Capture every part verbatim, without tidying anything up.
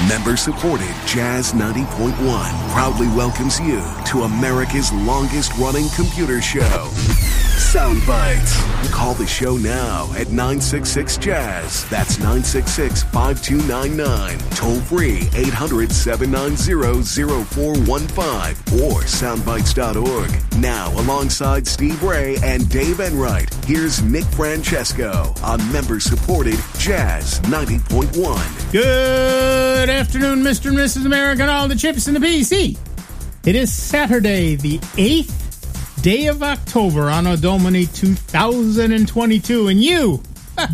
Member-supported Jazz ninety point one proudly welcomes you to America's longest-running computer show, Sound Bites. Call the show now at nine six six jazz. That's nine six six, five two nine nine. Toll free eight hundred, seven nine zero, zero four one five or soundbites dot org. Now, alongside Steve Ray and Dave Enright, here's Nick Francesco on member-supported Jazz ninety point one. Good afternoon, Mister and Missus America and all the chips in the P C. It is Saturday, the eighth day of October, Anno Domini two thousand twenty-two, and you,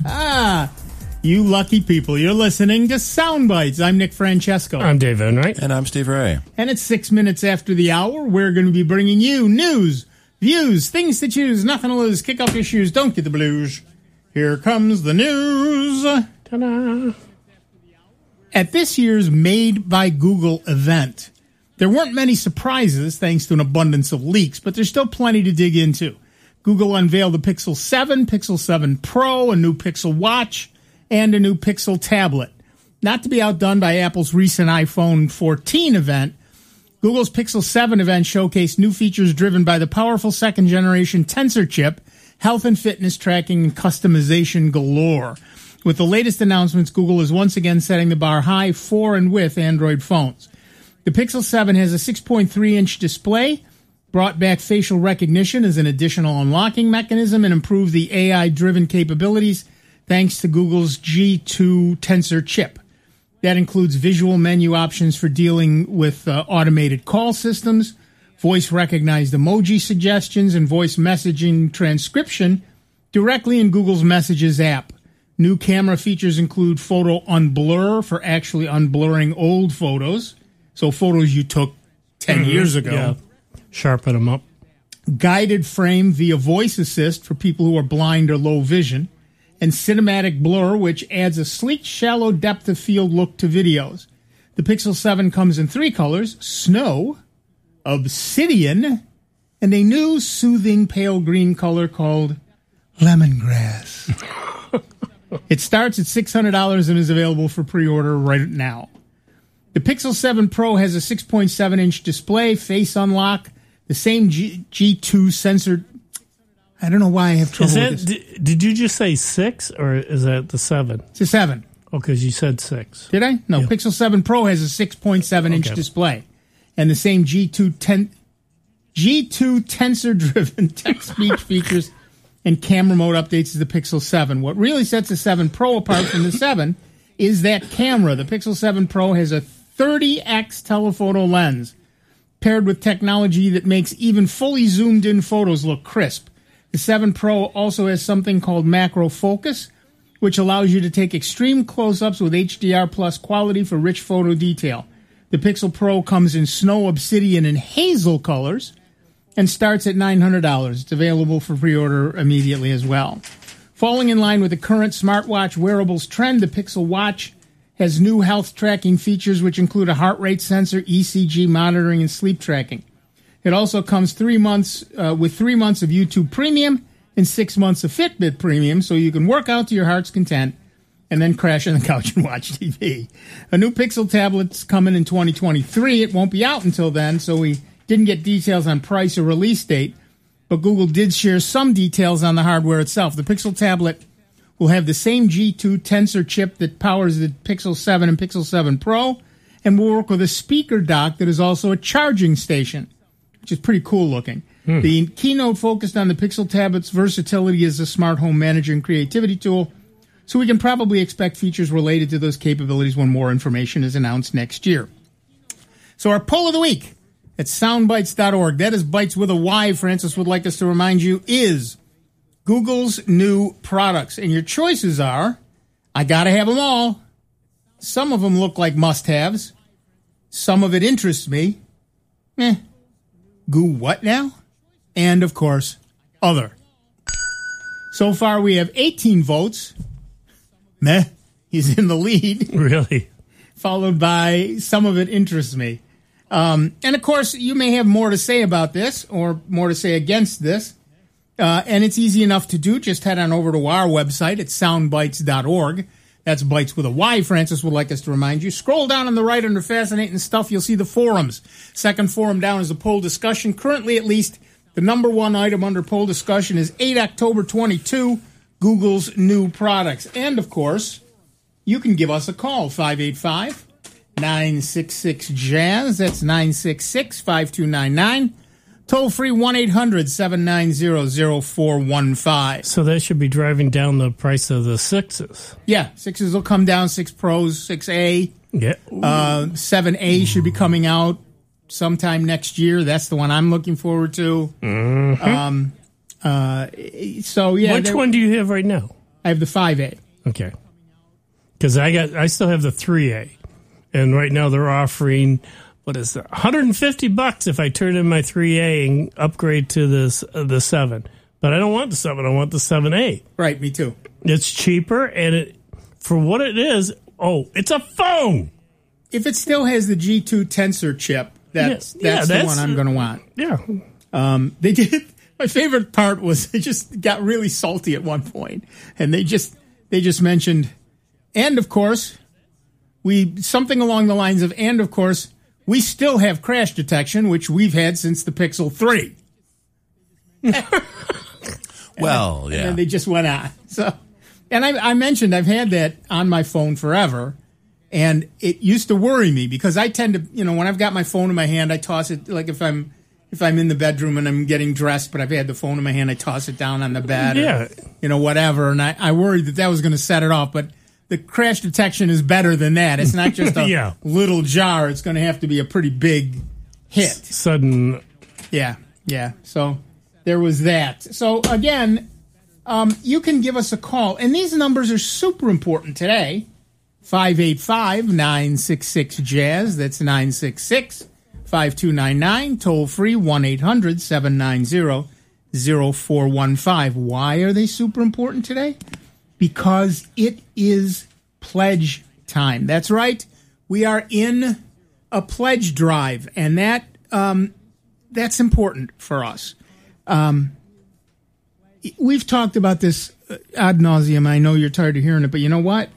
you lucky people, you're listening to Sound Bites. I'm Nick Francesco. I'm Dave Enright. And I'm Steve Ray. And it's six minutes after the hour. We're going to be bringing you news, views, things to choose, nothing to lose, kick off your shoes, don't get the blues. Here comes the news. Ta-da. At this year's Made by Google event, there weren't many surprises thanks to an abundance of leaks, but there's still plenty to dig into. Google unveiled the Pixel seven, Pixel seven Pro, a new Pixel Watch, and a new Pixel tablet. Not to be outdone by Apple's recent iPhone fourteen event, Google's Pixel seven event showcased new features driven by the powerful second-generation Tensor chip, health and fitness tracking, and customization galore. With the latest announcements, Google is once again setting the bar high for and with Android phones. The Pixel seven has a six point three inch display, brought back facial recognition as an additional unlocking mechanism, and improved the A I-driven capabilities thanks to Google's G two Tensor chip. That includes visual menu options for dealing with uh, automated call systems, voice-recognized emoji suggestions, and voice messaging transcription directly in Google's Messages app. New camera features include photo unblur for actually unblurring old photos, so photos you took ten mm-hmm. years ago. Yeah. Sharpen them up. Guided frame via voice assist for people who are blind or low vision, and cinematic blur, which adds a sleek, shallow depth of field look to videos. The Pixel seven comes in three colors: snow, obsidian, and a new soothing pale green color called lemongrass. It starts at six hundred dollars and is available for pre-order right now. The Pixel seven Pro has a six point seven inch display, face unlock, the same G- G2 sensor. I don't know why I have trouble is that, with this. Did, did you just say six, or is that the seven? It's a seven. Oh, because you said six. Did I? No, yeah. Pixel seven Pro has a six point seven inch okay. display and the same G two, ten, G two Tensor-driven text-speech features and camera mode updates as the Pixel seven. What really sets the seven Pro apart from the seven is that camera. The Pixel seven Pro has a thirty x telephoto lens paired with technology that makes even fully zoomed-in photos look crisp. The seven Pro also has something called macro focus, which allows you to take extreme close-ups with H D R plus quality for rich photo detail. The Pixel Pro comes in snow, obsidian, and hazel colors and starts at nine hundred dollars. It's available for pre-order immediately as well. Falling in line with the current smartwatch wearables trend, the Pixel Watch has new health tracking features, which include a heart rate sensor, E C G monitoring, and sleep tracking. It also comes three months uh, with three months of YouTube Premium and six months of Fitbit Premium, so you can work out to your heart's content and then crash on the couch and watch T V. A new Pixel tablet's coming in twenty twenty-three. It won't be out until then, so we didn't get details on price or release date, but Google did share some details on the hardware itself. The Pixel tablet will have the same G two Tensor chip that powers the Pixel seven and Pixel seven Pro, and will work with a speaker dock that is also a charging station, which is pretty cool looking. Hmm. The keynote focused on the Pixel tablet's versatility as a smart home manager and creativity tool, so we can probably expect features related to those capabilities when more information is announced next year. So our poll of the week at soundbites dot org, that is Bites with a Y, Francis would like us to remind you, is Google's new products. And your choices are, I gotta have them all. Some of them look like must-haves. Some of it interests me. Eh. Goo what now? And, of course, other. So far, we have eighteen votes. Meh. He's in the lead. Really? Followed by some of it interests me. Um, and, of course, you may have more to say about this or more to say against this. Uh, and it's easy enough to do. Just head on over to our website at soundbites dot org. That's Bytes with a Y. Francis would like us to remind you. Scroll down on the right under Fascinating Stuff. You'll see the forums. Second forum down is the poll discussion. Currently, at least, the number one item under poll discussion is eight October twenty-two, Google's new products. And, of course, you can give us a call, five eight five, nine six six, jazz. That's nine six six, five two nine nine. Toll free one eight hundred, seven nine zero, zero four one five. So that should be driving down the price of the sixes. Yeah, sixes will come down, six Pros, six A. Yeah. Uh, seven A should be coming out sometime next year. That's the one I'm looking forward to. Mm-hmm. Um, uh, so, yeah. Which one do you have right now? I have the five A. Okay. Because I got, I still have the three A. And right now they're offering... What is that? one hundred fifty bucks if I turn in my three A and upgrade to this uh, the seven. But I don't want the seven. I want the seven A. Right, me too. It's cheaper, and it for what it is, oh, it's a phone. If it still has the G two Tensor chip, that's yeah, that's, yeah, the that's one I'm going to want. Yeah. Um, they did. My favorite part was they just got really salty at one point, and they just they just mentioned, and of course, we something along the lines of, and of course. We still have crash detection, which we've had since the Pixel three. Well, and, yeah. And then they just went on. So, and I, I mentioned I've had that on my phone forever, and it used to worry me because I tend to, you know, when I've got my phone in my hand, I toss it like if I'm if I'm in the bedroom and I'm getting dressed, but I've had the phone in my hand, I toss it down on the bed, yeah, or, you know, whatever. And I, I worried that that was going to set it off, but. The crash detection is better than that. It's not just a yeah. little jar. It's going to have to be a pretty big hit. Sudden. Yeah, yeah. So there was that. So, again, um, you can give us a call. And these numbers are super important today. five eight five, nine six six, jazz. That's nine six six, five two nine nine. Toll free one eight hundred, seven nine zero, zero four one five. Why are they super important today? Because it is pledge time. That's right. We are in a pledge drive, and that um, that's important for us. Um, we've talked about this ad nauseum. I know you're tired of hearing it, but you know what?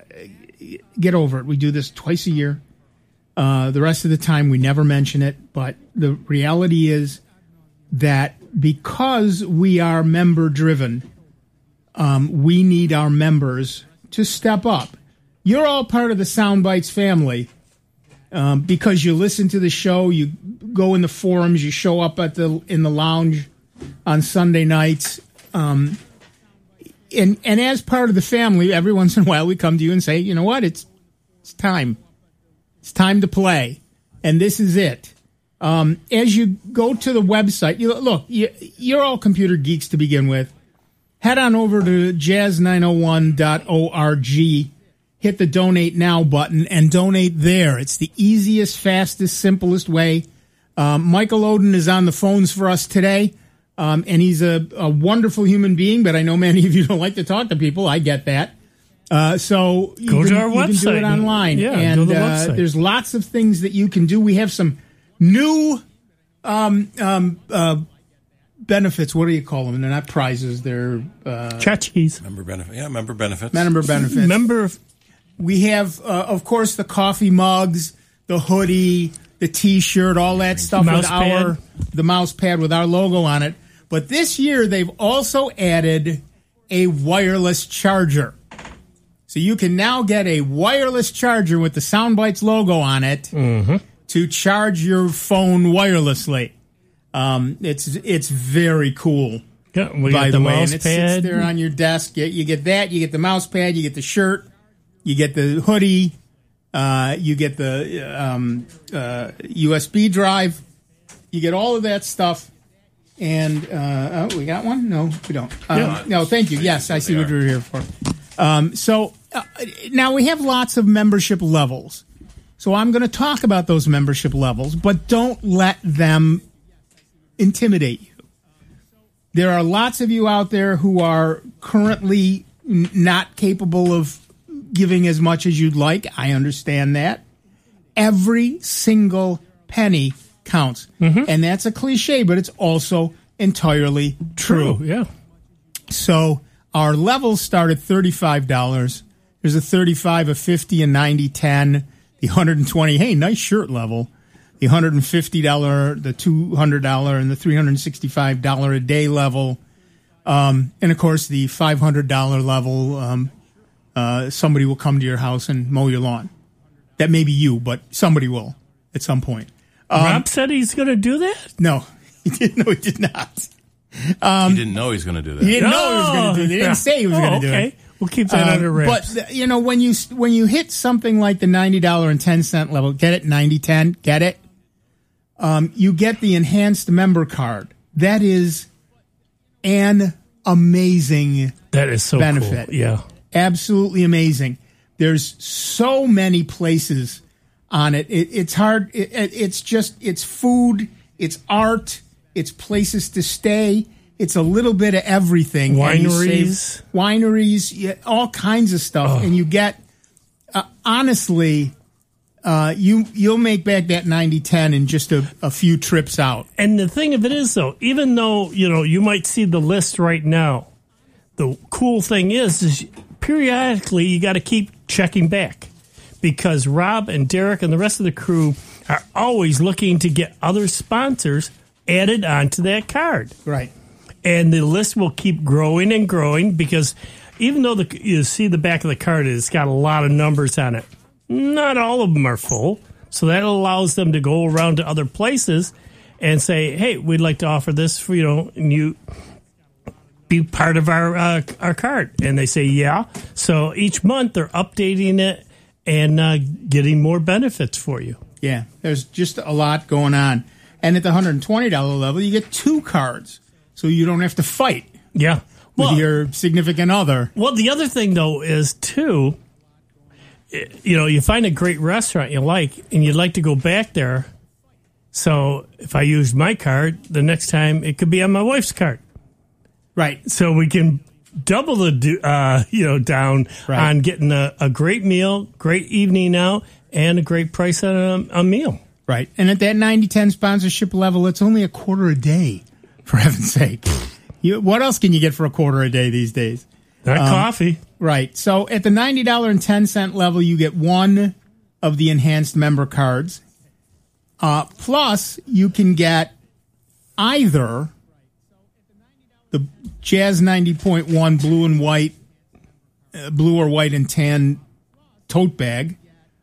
Get over it. We do this twice a year. Uh, the rest of the time, we never mention it. But the reality is that because we are member-driven, Um, we need our members to step up. You're all part of the Soundbites family um, because you listen to the show, you go in the forums, you show up at the in the lounge on Sunday nights, um, and and as part of the family, every once in a while we come to you and say, you know what, it's it's time, it's time to play, and this is it. Um, as you go to the website, you look, you, you're all computer geeks to begin with. Head on over to jazz nine oh one dot org, hit the Donate Now button, and donate there. It's the easiest, fastest, simplest way. Um, Michael Oden is on the phones for us today, um, and he's a, a wonderful human being, but I know many of you don't like to talk to people. I get that. Uh, so you, go can, to our you website. can do it online. Yeah, and go to the uh, website. There's lots of things that you can do. We have some new um, um, uh benefits. What do you call them? They're not prizes. They're uh, Tchotchkes. Member benefit. Yeah, member benefits. Member benefits. Member. We have, uh, of course, the coffee mugs, the hoodie, the T-shirt, all that stuff Mouse with our pad. the mouse pad with our logo on it. But this year they've also added a wireless charger. So you can now get a wireless charger with the Soundbites logo on it mm-hmm. to charge your phone wirelessly. Um, it's it's very cool. Yeah, we by got the, the way, mouse and it pad. sits there on your desk. You, you get that. You get the mouse pad. You get the shirt. You get the hoodie. Uh, you get the um, uh, U S B drive. You get all of that stuff. And uh, oh, we got one? No, we don't. Um, Yeah. no, thank you. Yes, I see what you're here for. Um, so uh, now we have lots of membership levels. So I'm going to talk about those membership levels, but don't let them intimidate you. There are lots of you out there who are currently n- not capable of giving as much as you'd like. I understand that. Every single penny counts. Mm-hmm. And that's a cliche, but it's also entirely true. True, yeah. So our levels start at thirty-five dollars. There's a thirty-five, a fifty, a ninety, ten, the one hundred twenty. Hey, nice shirt level. The one hundred fifty dollars, the two hundred dollars, and the three hundred sixty-five dollars a day level. Um, and, of course, the five hundred dollars level, um, uh, somebody will come to your house and mow your lawn. That may be you, but somebody will at some point. Um, Rob said he's going to do that? No, he didn't. No, he did not. Um, he didn't know he was going to do that. He didn't know he was going to do that. He didn't say he was oh, going to do okay. it. We'll keep that um, under wraps. But, you know, when you when you hit something like the ninety dollars and ten cents level, get it, ninety ten, get it? Um, you get the enhanced member card. That is an amazing that is so benefit. Cool. Yeah. Absolutely amazing. There's so many places on it. it it's hard. It, it, it's just, it's food, it's art, it's places to stay. It's a little bit of everything. Wineries. Wineries, yeah, all kinds of stuff. Oh. And you get, uh, honestly, uh, you, you'll make back that ninety ten in just a, a few trips out. And the thing of it is, though, even though, you know, you might see the list right now, the cool thing is, is periodically you got to keep checking back because Rob and Derek and the rest of the crew are always looking to get other sponsors added onto that card. Right. And the list will keep growing and growing because even though the, you see the back of the card, it's got a lot of numbers on it. Not all of them are full. So that allows them to go around to other places and say, hey, we'd like to offer this for, you know, and you be part of our uh, our card. And they say, yeah. So each month they're updating it and uh, getting more benefits for you. Yeah, there's just a lot going on. And at the one hundred twenty dollars level, you get two cards. So you don't have to fight yeah. well, with your significant other. Well, the other thing, though, is, too, you know, you find a great restaurant you like, and you'd like to go back there. So if I use my card, the next time it could be on my wife's card. Right. So we can double the, uh, you know, down right. on getting a, a great meal, great evening out, and a great price on a, a meal. Right. And at that ninety ten sponsorship level, it's only a quarter a day, for heaven's sake. You, what else can you get for a quarter a day these days? Not um, coffee. Right. So at the ninety dollars and ten cents level, you get one of the enhanced member cards. Uh, plus, you can get either the Jazz ninety point one blue and white, uh, blue or white and tan tote bag,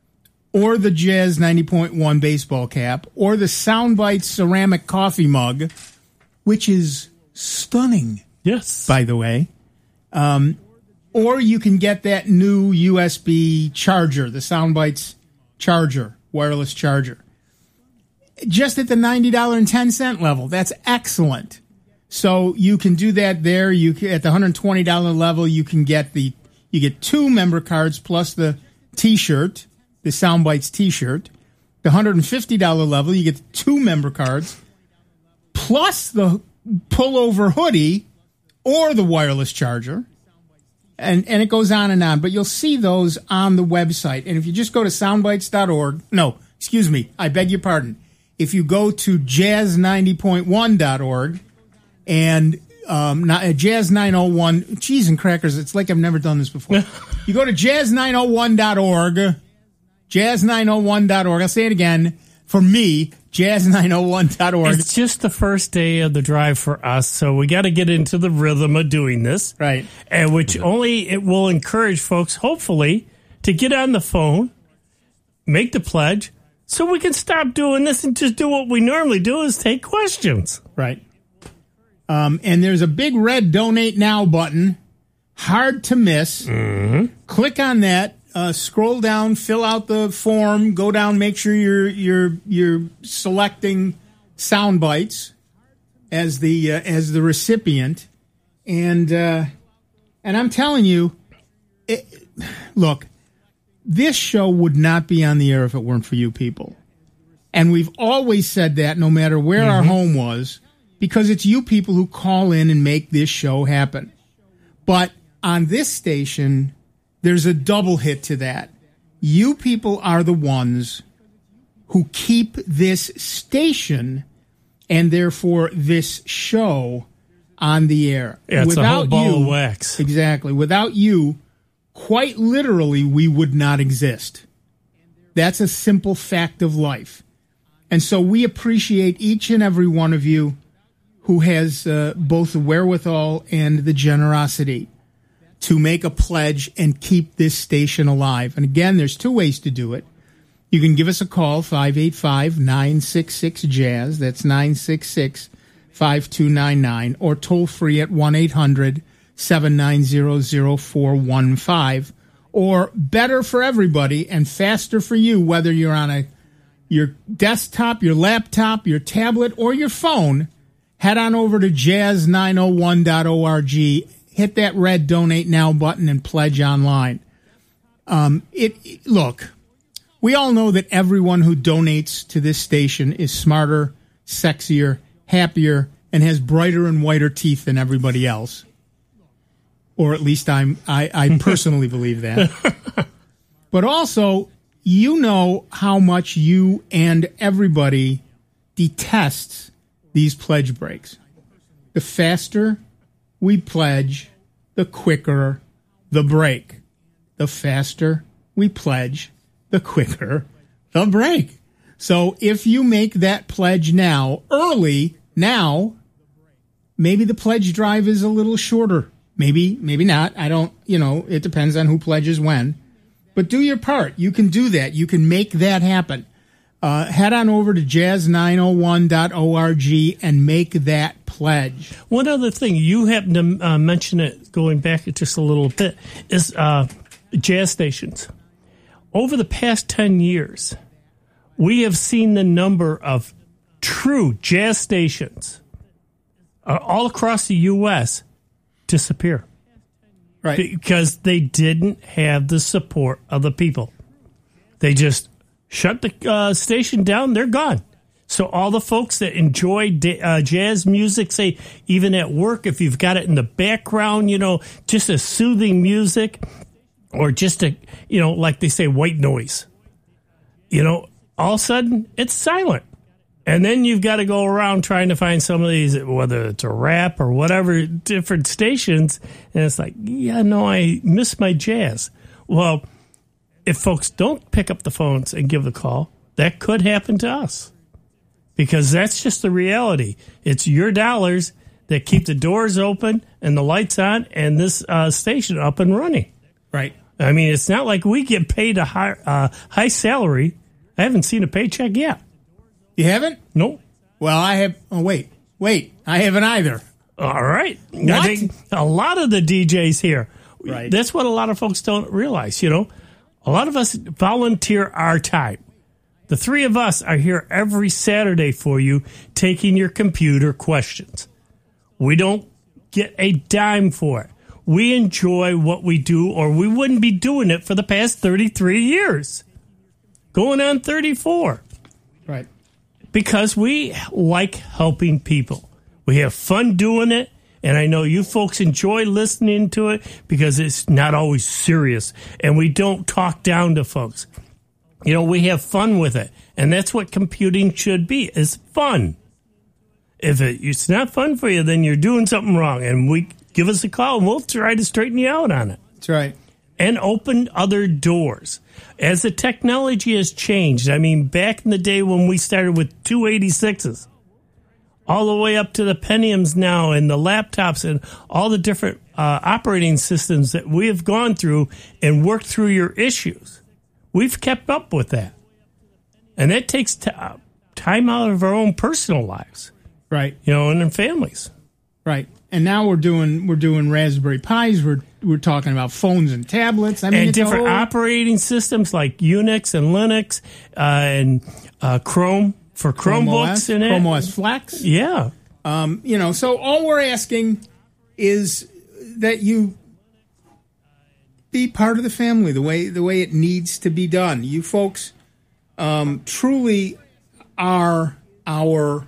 or the Jazz ninety point one baseball cap, or the Soundbites ceramic coffee mug, which is stunning. Yes. By the way. Um, or you can get that new U S B charger, the Soundbites charger, wireless charger. Just at the ninety dollars and ten cents level. That's excellent. So you can do that there. You can, at the one hundred twenty dollars level, you can get the you get two member cards plus the T-shirt, the Soundbites T-shirt. The one hundred fifty dollars level, you get two member cards plus the pullover hoodie or the wireless charger. And and it goes on and on. But you'll see those on the website. And if you just go to soundbites dot org, no, excuse me, I beg your pardon. If you go to jazz ninety point one dot org and um, not, uh, Jazz nine oh one, cheese and crackers, it's like I've never done this before. You go to jazz nine oh one dot org, jazz nine oh one dot org. I'll say it again. For me, jazz nine oh one dot org. It's just the first day of the drive for us, so we got to get into the rhythm of doing this. Right. And which only it will encourage folks, hopefully, to get on the phone, make the pledge, so we can stop doing this and just do what we normally do is take questions. Right. Um, and there's a big red Donate Now button, hard to miss. Mm-hmm. Click on that. Uh, scroll down, fill out the form, go down, make sure you're you're you're selecting Soundbites as the uh, as the recipient, and uh, and I'm telling you, it, look, this show would not be on the air if it weren't for you people, and we've always said that no matter where mm-hmm. our home was, because it's you people who call in and make this show happen. But on this station, there's a double hit to that. You people are the ones who keep this station and therefore this show on the air. Yeah, it's without a whole ball you, of wax. Exactly. Without you, quite literally, we would not exist. That's a simple fact of life. And so we appreciate each and every one of you who has uh, both the wherewithal and the generosity to make a pledge and keep this station alive. And again, there's two ways to do it. You can give us a call, five eight five, nine six six, jazz. That's nine six six, five two nine nine. Or toll free at one eight hundred, seven nine zero, zero four one five. Or better for everybody and faster for you, whether you're on a your desktop, your laptop, your tablet, or your phone, head on over to jazz nine oh one dot org. Hit that red Donate Now button and pledge online. Um, it, it look, we all know that everyone who donates to this station is smarter, sexier, happier, and has brighter and whiter teeth than everybody else. Or at least I'm, I, I personally believe that. But also, you know how much you and everybody detests these pledge breaks. The faster we pledge, the quicker the break. The faster we pledge, the quicker the break. So if you make that pledge now, early, now, maybe the pledge drive is a little shorter. Maybe, maybe not. I don't, you know, it depends on who pledges when. But do your part. You can do that. You can make that happen. Uh, head on over to jazz nine oh one dot org and make that pledge. One other thing, you happen to uh, mention it going back just a little bit, is uh, jazz stations. Over the past ten years, we have seen the number of true jazz stations uh, all across the U S disappear. Right. Because they didn't have the support of the people. They just shut the uh, station down. They're gone. So all the folks that enjoy uh, jazz music, say even at work, if you've got it in the background, you know, just a soothing music or just a, you know, like they say, white noise, you know, all of a sudden it's silent. And then you've got to go around trying to find some of these, whether it's a rap or whatever, different stations. And it's like, yeah, no, I miss my jazz. Well, if folks don't pick up the phones and give the call, that could happen to us. Because that's just the reality. It's your dollars that keep the doors open and the lights on and this uh, station up and running. Right. I mean, it's not like we get paid a high, uh, high salary. I haven't seen a paycheck yet. You haven't? Nope. Well, I have. Oh, wait. Wait. I haven't either. All right. What? I think a lot of the D Js here. Right. That's what a lot of folks don't realize, you know. A lot of us volunteer our time. The three of us are here every Saturday for you, taking your computer questions. We don't get a dime for it. We enjoy what we do, or we wouldn't be doing it for the past thirty-three years. Going on thirty-four. Right. Because we like helping people. We have fun doing it, and I know you folks enjoy listening to it because it's not always serious, and we don't talk down to folks. You know, we have fun with it, and that's what computing should be, is fun. If it, it's not fun for you, then you're doing something wrong, and we give us a call, and we'll try to straighten you out on it. That's right. And open other doors. As the technology has changed, I mean, back in the day when we started with two eighty-sixes, all the way up to the Pentiums now and the laptops and all the different uh, operating systems that we have gone through and worked through your issues, we've kept up with that. And that takes t- uh, time out of our own personal lives. Right. You know, and in families. Right. And now we're doing we're doing Raspberry Pis. We're we're talking about phones and tablets. I mean, and it's different whole... operating systems like Unix and Linux uh, and uh, Chrome for Chrome Chromebooks O S, and Chrome O S Flex. Yeah. Um, you know, so all we're asking is that you be part of the family the way the way it needs to be done. You folks um, truly are our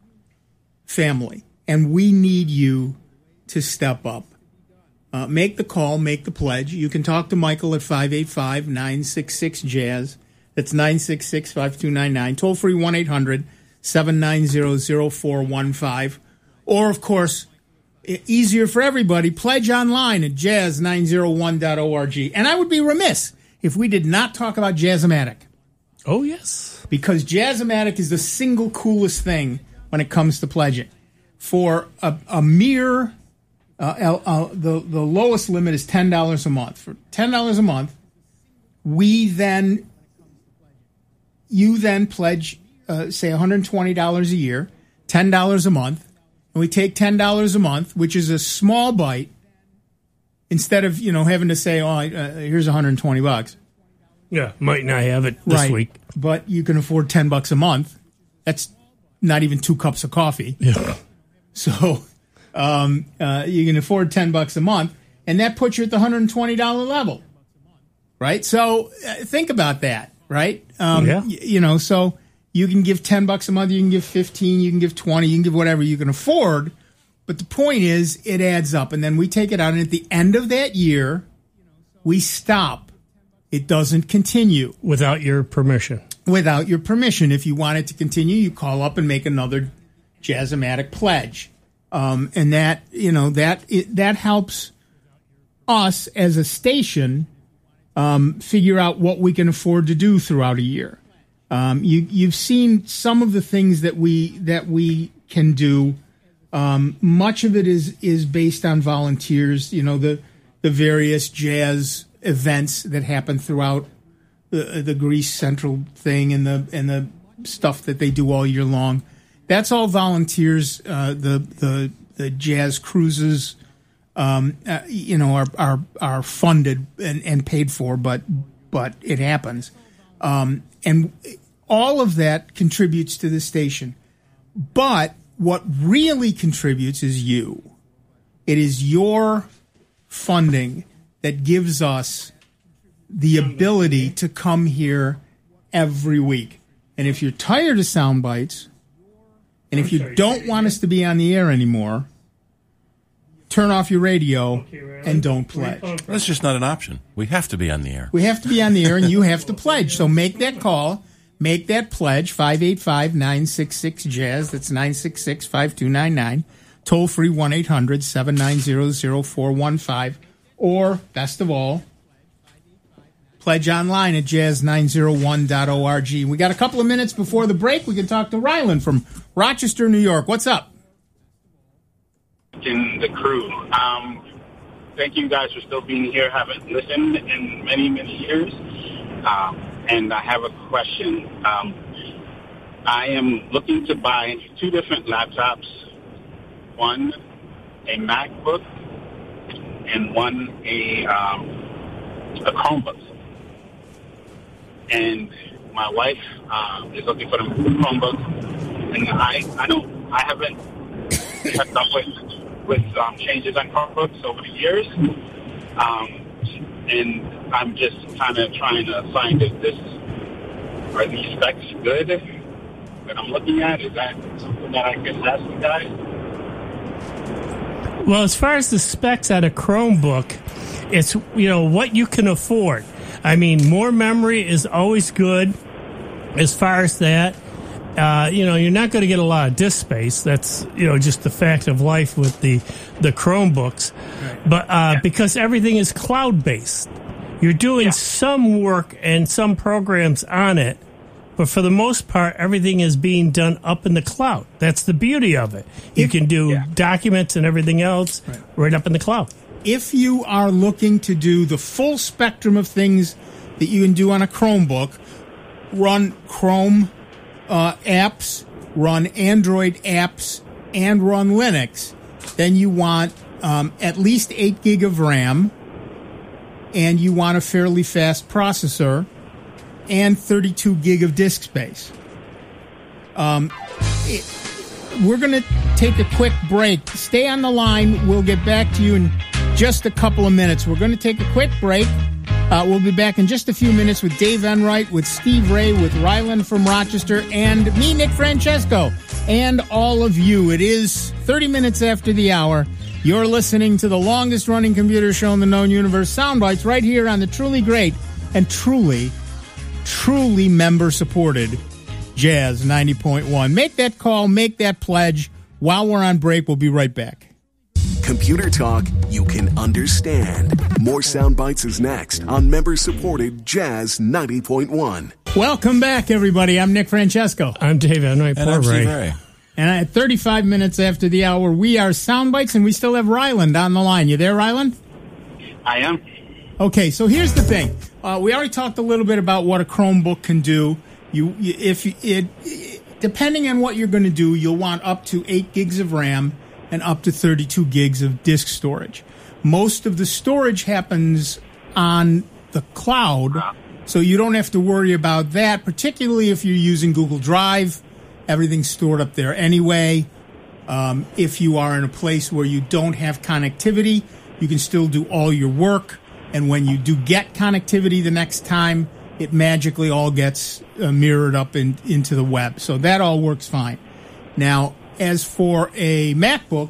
family. And we need you to step up. Uh, make the call, make the pledge. You can talk to Michael at five eight five, nine six six, jazz. That's nine six six, five two nine nine. Toll free one eight hundred, seven nine zero, zero four one five. Or, of course, easier for everybody. Pledge online at jazz nine oh one dot org. And I would be remiss if we did not talk about Jazz-O-Matic. Oh, yes. Because Jazz-O-Matic is the single coolest thing when it comes to pledging. For a, a mere, uh, uh, the, the lowest limit is ten dollars a month. For ten dollars a month, we then, you then pledge, uh, say, one hundred twenty dollars a year, ten dollars a month, and we take ten dollars a month, which is a small bite, instead of, you know, having to say, oh, uh, here's one hundred twenty bucks. Yeah, might not have it this right. week. But you can afford ten bucks a month. That's not even two cups of coffee. Yeah. So um, uh, you can afford ten bucks a month, and that puts you at the one hundred twenty dollars level, right? So uh, think about that, right? Um, yeah. y- you know, so you can give ten bucks a month, you can give fifteen, you can give twenty, you can give whatever you can afford. But the point is, it adds up, and then we take it out, and at the end of that year, we stop. It doesn't continue. Without your permission. Without your permission. If you want it to continue, you call up and make another Jazz-O-Matic pledge. Um, and that, you know, that it, that helps us as a station um, figure out what we can afford to do throughout a year. Um, you, you've seen some of the things that we that we can do. Um, much of it is is based on volunteers. You know, the the various jazz events that happen throughout the, the Greece Central thing and the and the stuff that they do all year long. That's all volunteers. Uh, the the the jazz cruises, um, uh, you know, are are are funded and, and paid for, but but it happens, um, and all of that contributes to the station. But what really contributes is you. It is your funding that gives us the ability to come here every week. And if you're tired of sound bites, and if you don't want us to be on the air anymore, turn off your radio and don't pledge. That's just not an option. We have to be on the air. We have to be on the air, and you have to pledge. So make that call. Make that pledge, five eight five, nine six six, jazz. That's nine six six, five two nine nine. Toll free, one eight hundred, seven nine zero, zero four one five. Or, best of all, pledge online at jazz nine oh one dot org. We got a couple of minutes before the break. We can talk to Ryland from Rochester, New York. What's up? In the crew. Um, thank you guys for still being here. Haven't listened in many, many years. Um, and I have a question. Um, I am looking to buy two different laptops. One, a MacBook, and one, a, um, a Chromebook. And my wife uh, is looking for the Chromebook, and I, I don't, I haven't kept up with with um, changes on Chromebooks over the years, um, and I'm just kind of trying to find if this are these specs good that I'm looking at. Is that something that I could ask you guys? Well, as far as the specs at a Chromebook, it's, you know, what you can afford. I mean, more memory is always good as far as that. Uh, you know, you're not going to get a lot of disk space. That's, you know, just the fact of life with the, the Chromebooks. Right. But uh, yeah. because everything is cloud-based, you're doing yeah. some work and some programs on it. But for the most part, everything is being done up in the cloud. That's the beauty of it. You if, can do yeah. documents and everything else right. right up in the cloud. If you are looking to do the full spectrum of things that you can do on a Chromebook, run Chrome uh, apps, run Android apps, and run Linux, then you want um, at least eight gig of RAM, and you want a fairly fast processor, and thirty-two gig of disk space. Um, it, we're going to take a quick break. Stay on the line. We'll get back to you in just a couple of minutes. We're going to take a quick break. Uh, we'll be back in just a few minutes with Dave Enright, with Steve Ray, with Ryland from Rochester, and me, Nick Francesco, and all of you. It is thirty minutes after the hour. You're listening to the longest-running computer show in the known universe, Soundbites, right here on the truly great and truly, truly member-supported Jazz ninety point one. Make that call, make that pledge. While we're on break, we'll be right back. Computer talk you can understand. More Sound Bites is next on member-supported Jazz ninety point one. Welcome back, everybody. I'm Nick Francesco. I'm Dave Enright. And I'm Steve Ray. And at thirty-five minutes after the hour, we are Sound Bites, and we still have Ryland on the line. You there, Ryland? I am. Okay, so here's the thing. Uh, we already talked a little bit about what a Chromebook can do. You, you if you, it, it, depending on what you're going to do, you'll want up to eight gigs of RAM and up to thirty-two gigs of disk storage. Most of the storage happens on the cloud, so you don't have to worry about that, particularly if you're using Google Drive. Everything's stored up there anyway. Um, if you are in a place where you don't have connectivity, you can still do all your work. And when you do get connectivity the next time, it magically all gets uh, mirrored up in, into the web. So that all works fine. Now, as for a MacBook,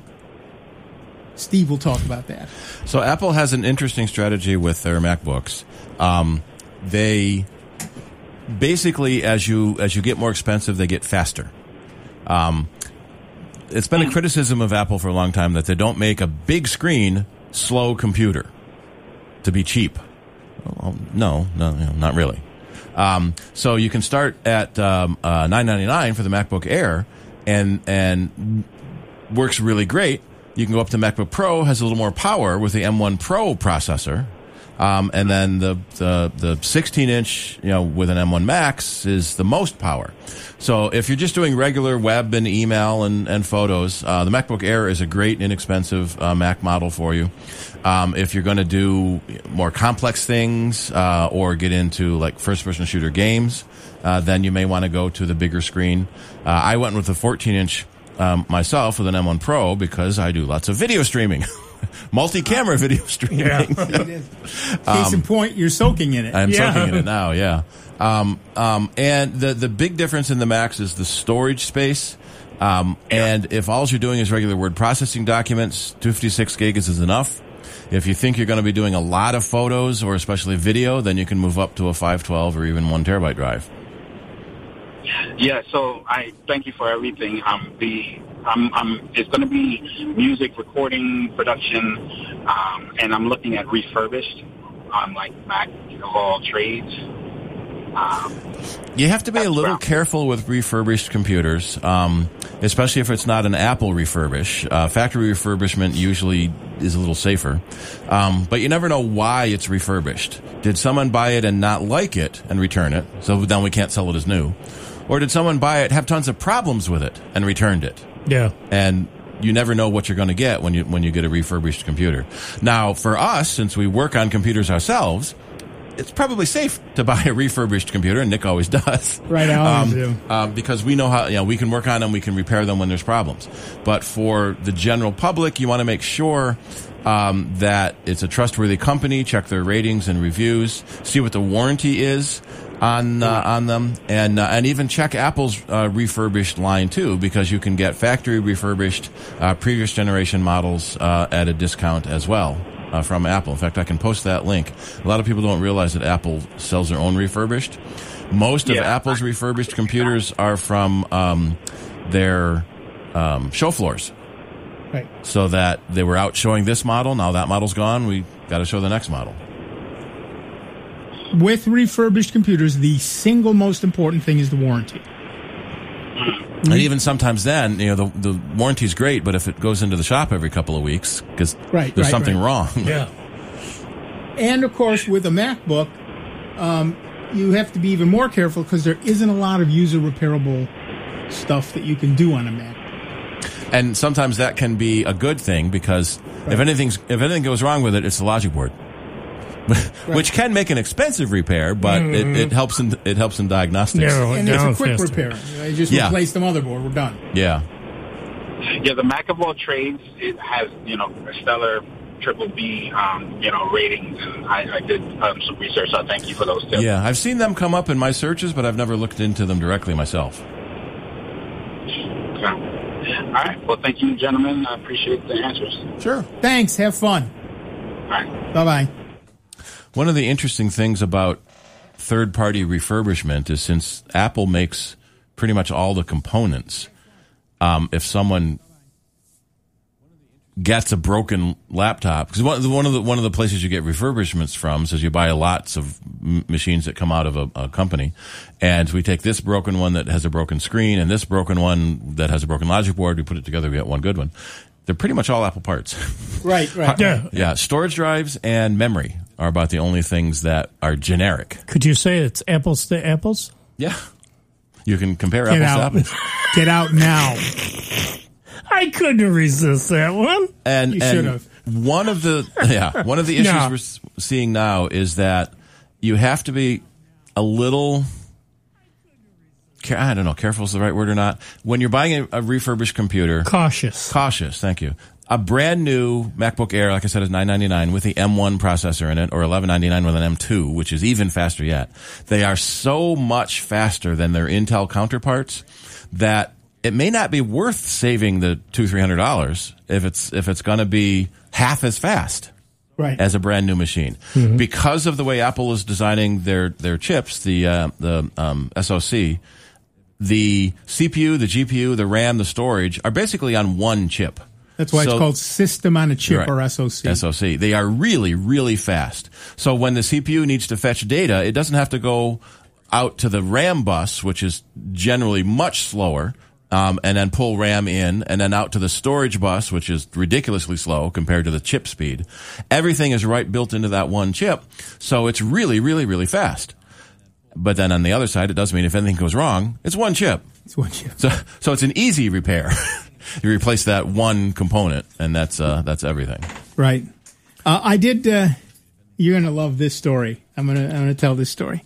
Steve will talk about that. So Apple has an interesting strategy with their MacBooks. Um, they... Basically, as you as you get more expensive, they get faster. Um, it's been a criticism of Apple for a long time that they don't make a big screen, slow computer to be cheap. Well, no, no, no, not really. Um, so you can start at um, uh, nine ninety-nine for the MacBook Air, and and works really great. You can go up to MacBook Pro, has a little more power with the M one Pro processor. Um, and then the, the, the sixteen inch, you know, with an M one Max is the most power. So if you're just doing regular web and email and, and photos, uh, the MacBook Air is a great, inexpensive, uh, Mac model for you. Um, if you're going to do more complex things, uh, or get into like first person shooter games, uh, then you may want to go to the bigger screen. Uh, I went with the fourteen inch, um, myself with an M one Pro because I do lots of video streaming. Multi-camera video streaming. Yeah. Case um, in point, you're soaking in it. I'm yeah. soaking in it now, yeah. Um, um, and the, the big difference in the Macs is the storage space. Um, and if all you're doing is regular word processing documents, two fifty-six gigs is enough. If you think you're going to be doing a lot of photos or especially video, then you can move up to a five twelve or even one terabyte drive. Yeah, so I thank you for everything. Um, the I'm, I'm, it's going to be music recording, production, um, and I'm looking at refurbished on like Mac of all trades. Um, you have to be a little careful with refurbished computers, um, especially if it's not an Apple refurbish. Uh, factory refurbishment usually is a little safer, um, but you never know why it's refurbished. Did someone buy it and not like it and return it, so then we can't sell it as new? Or did someone buy it, have tons of problems with it, and returned it? Yeah. And you never know what you're going to get when you when you get a refurbished computer. Now, for us, since we work on computers ourselves, it's probably safe to buy a refurbished computer, and Nick always does. Right, I always um, do. Um, because we know how, you know, we can work on them, we can repair them when there's problems. But for the general public, you want to make sure um, that it's a trustworthy company, check their ratings and reviews, see what the warranty is on uh, on them, and uh, and even check Apple's uh, refurbished line too, because you can get factory refurbished uh, previous generation models uh, at a discount as well uh, from Apple. In fact, I can post that link. A lot of people don't realize that Apple sells their own refurbished. Most of Yeah. Apple's refurbished computers are from um, their um, show floors. Right. So that they were out showing this model, now that model's gone, we got to show the next model. With refurbished computers, the single most important thing is the warranty. And even sometimes then, you know, the, the warranty's great, but if it goes into the shop every couple of weeks, because Right, there's right, something right. wrong. Yeah. And, of course, with a MacBook, um, you have to be even more careful because there isn't a lot of user repairable stuff that you can do on a Mac. And sometimes that can be a good thing because Right. if anything's if anything goes wrong with it, it's the logic board. Which can make an expensive repair, but Mm. it, it helps in it helps in diagnostics. Narrow it And it's down a quick faster. repair. You just Yeah. replace the motherboard. We're done. Yeah. yeah, the Mac of all trades, it has, you know, a stellar triple B, um, you know, ratings, and I, I did um, some research, so thank you for those tips. Yeah, I've seen them come up in my searches, but I've never looked into them directly myself. Okay. All right. Well, thank you, gentlemen. I appreciate the answers. Sure. Thanks. Have fun. All right. Bye-bye. One of the interesting things about third-party refurbishment is since Apple makes pretty much all the components, um, if someone gets a broken laptop, because one, one of the one of the places you get refurbishments from is you buy lots of m- machines that come out of a, a company, and we take this broken one that has a broken screen and this broken one that has a broken logic board. We put it together, we get one good one. They're pretty much all Apple parts. Right, right. Yeah. Yeah, storage drives and memory are about the only things that are generic. Could you say it's apples to apples? Yeah, you can compare Get apples to out. apples. Get out now. I couldn't resist that one. And, You and should've. one of the yeah one of the issues No. we're s- seeing now is that you have to be a little. Care, I don't know, careful is the right word or not. When you're buying a, a refurbished computer, Cautious. cautious. Thank you. A brand new MacBook Air, like I said, is nine ninety-nine with the M one processor in it, or eleven ninety-nine with an M two, which is even faster yet. They are so much faster than their Intel counterparts that it may not be worth saving the two three hundred dollars if it's if it's going to be half as fast. Right. As a brand new machine, mm-hmm. because of the way Apple is designing their their chips, the uh, the um, S O C, the C P U, the G P U, the RAM, the storage are basically on one chip. That's why So- it's called System on a Chip, Right. or S O C. S O C. They are really, really fast. So when the C P U needs to fetch data, it doesn't have to go out to the RAM bus, which is generally much slower, um, and then pull RAM in, and then out to the storage bus, which is ridiculously slow compared to the chip speed. Everything is right built into that one chip, so it's really, really, really fast. But then on the other side, it does mean if anything goes wrong, it's one chip. It's one chip. So, so it's an easy repair. You replace that one component, and that's uh, that's everything. Right. Uh, I did. Uh, you're going to love this story. I'm going to. I'm going to tell this story.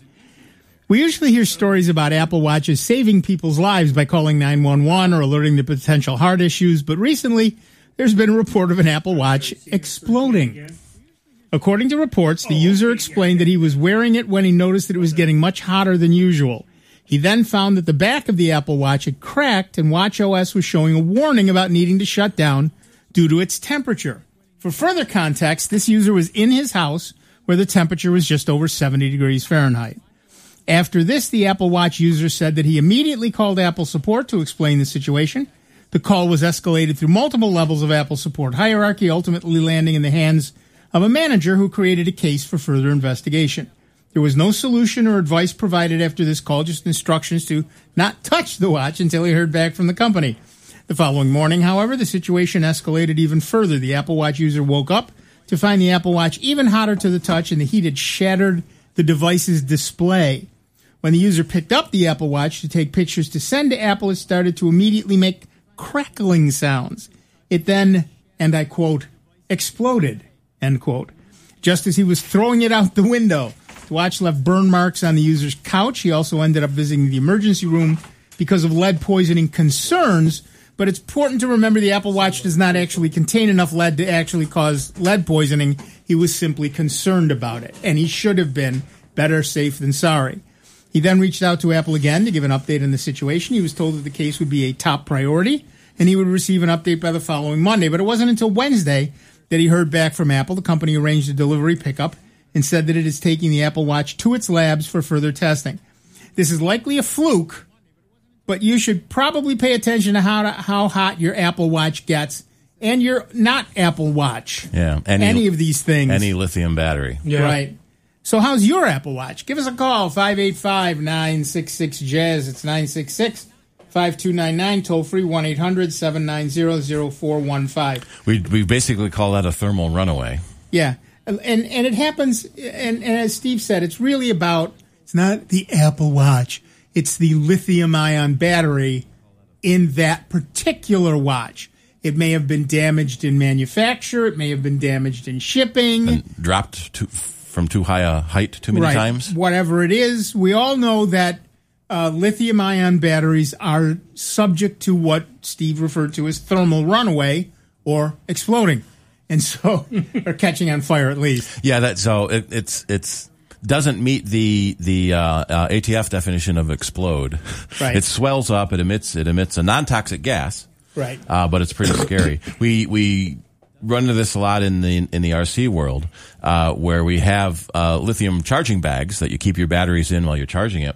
We usually hear stories about Apple Watches saving people's lives by calling nine one one or alerting to potential heart issues, but recently there's been a report of an Apple Watch exploding. According to reports, the user explained that he was wearing it when he noticed that it was getting much hotter than usual. He then found that the back of the Apple Watch had cracked and watchOS was showing a warning about needing to shut down due to its temperature. For further context, this user was in his house where the temperature was just over seventy degrees Fahrenheit. After this, the Apple Watch user said that he immediately called Apple support to explain the situation. The call was escalated through multiple levels of Apple support hierarchy, ultimately landing in the hands of a manager who created a case for further investigation. There was no solution or advice provided after this call, just instructions to not touch the watch until he heard back from the company. The following morning, however, the situation escalated even further. The Apple Watch user woke up to find the Apple Watch even hotter to the touch, and the heat had shattered the device's display. When the user picked up the Apple Watch to take pictures to send to Apple, it started to immediately make crackling sounds. It then, and I quote, exploded, end quote. Just as he was throwing it out the window, the watch left burn marks on the user's couch. He also ended up visiting the emergency room because of lead poisoning concerns. But it's important to remember the Apple Watch does not actually contain enough lead to actually cause lead poisoning. He was simply concerned about it, and he should have been better safe than sorry. He then reached out to Apple again to give an update on the situation. He was told that the case would be a top priority, and he would receive an update by the following Monday. But it wasn't until Wednesday that he heard back from Apple. The company arranged a delivery pickup and said that it is taking the Apple Watch to its labs for further testing. This is likely a fluke, but you should probably pay attention to how to, how hot your Apple Watch gets and your not Apple Watch. Yeah, any, any of these things. Any lithium battery. Yeah. Right. So how's your Apple Watch? Give us a call, five eight five, nine six six, Jazz. It's nine six six, five two nine nine, toll free, one eight hundred, seven nine zero, zero four one five. We we basically call that a thermal runaway. Yeah. And and it happens, and, and as Steve said, it's really about, it's not the Apple Watch. It's the lithium-ion battery in that particular watch. It may have been damaged in manufacture. It may have been damaged in shipping. And dropped to, from too high a height too many right. times. Whatever it is, we all know that uh, lithium-ion batteries are subject to what Steve referred to as thermal runaway or exploding. And so, or catching on fire at least. Yeah, that so it, it's it's doesn't meet the the uh, uh, A T F definition of explode. Right. It swells up. It emits it emits a non-toxic gas. Right. Uh, but it's pretty scary. We we run into this a lot in the in the R C world, uh, where we have uh, lithium charging bags that you keep your batteries in while you're charging it.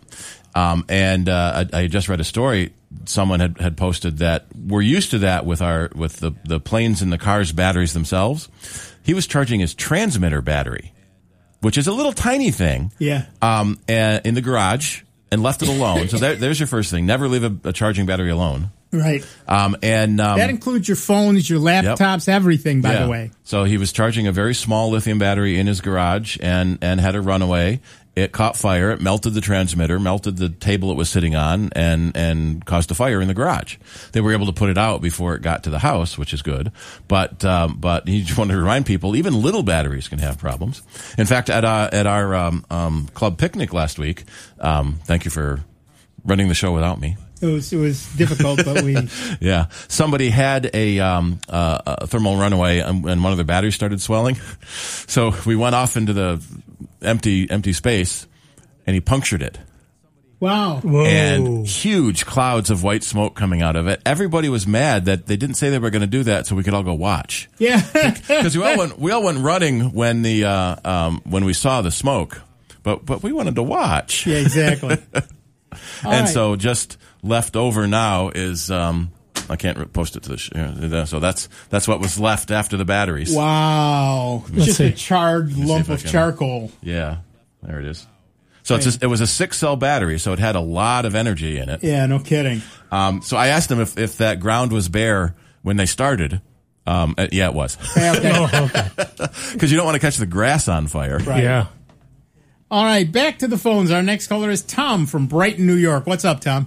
Um, and uh, I, I just read a story. Someone had, had posted that we're used to that with our with the, the planes and the cars' batteries themselves. He was charging his transmitter battery, which is a little tiny thing. Yeah. Um, and in the garage, and left it alone. So there, there's your first thing. Never leave a, a charging battery alone. Right. Um, and um, that includes your phones, your laptops, yep. everything, by yeah. the way. So he was charging a very small lithium battery in his garage and, and had a runaway. It caught fire. It melted the transmitter, melted the table it was sitting on, and, and caused a fire in the garage. They were able to put it out before it got to the house, which is good. But um, but he just wanted to remind people, even little batteries can have problems. In fact, at, uh, at our um, um, club picnic last week, um, thank you for running the show without me. It was it was difficult, but we yeah. Somebody had a, um, uh, a thermal runaway, and, and one of their batteries started swelling. So we went off into the empty empty space, and he punctured it. Wow! Whoa. And huge clouds of white smoke coming out of it. Everybody was mad that they didn't say they were going to do that, so we could all go watch. Yeah, because we all went we all went running when the uh, um, when we saw the smoke, but but we wanted to watch. Yeah, exactly. and right. so just left over now is um, I can't post it to the show. So that's that's what was left after the batteries. Wow! Let's Just see. a charred lump of can, charcoal. Yeah, there it is. So it's a, it was a six cell battery, so it had a lot of energy in it. Yeah, no kidding. Um, so I asked him if, if that ground was bare when they started. Um, uh, yeah, it was. Because you don't want to catch the grass on fire. Right. Yeah. All right, back to the phones. Our next caller is Tom from Brighton, New York. What's up, Tom?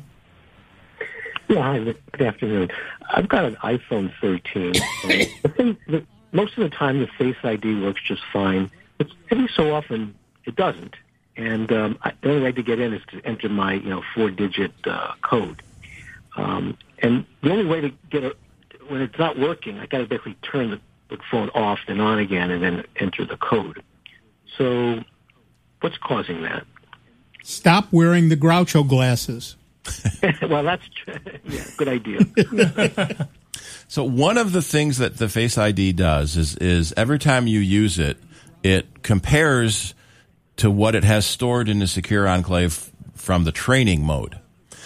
Yeah, hi, good afternoon. I've got an iPhone thirteen. And the thing, the, most of the time, the Face I D works just fine. But every so often, it doesn't. And um, I, the only way to get in is to enter my, you know, four-digit uh, code. Um, and the only way to get it, when it's not working, I got to basically turn the, the phone off and on again and then enter the code. So what's causing that? Stop wearing the Groucho glasses. Well, that's yeah, good idea. So one of the things that the Face I D does is is every time you use it, it compares to what it has stored in the secure enclave from the training mode.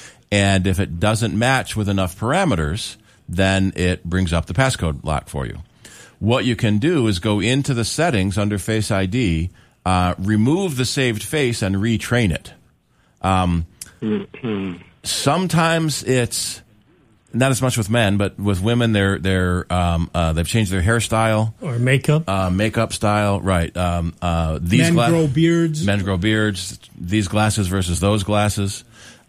And if it doesn't match with enough parameters, then it brings up the passcode lock for you. What you can do is go into the settings under Face I D, uh, remove the saved face, and retrain it. Um, mm-hmm. Sometimes it's not as much with men, but with women, they're they're um, uh, they've changed their hairstyle or makeup, uh, makeup style, right? Um, uh, these men gla- grow beards. Men grow beards. These glasses versus those glasses.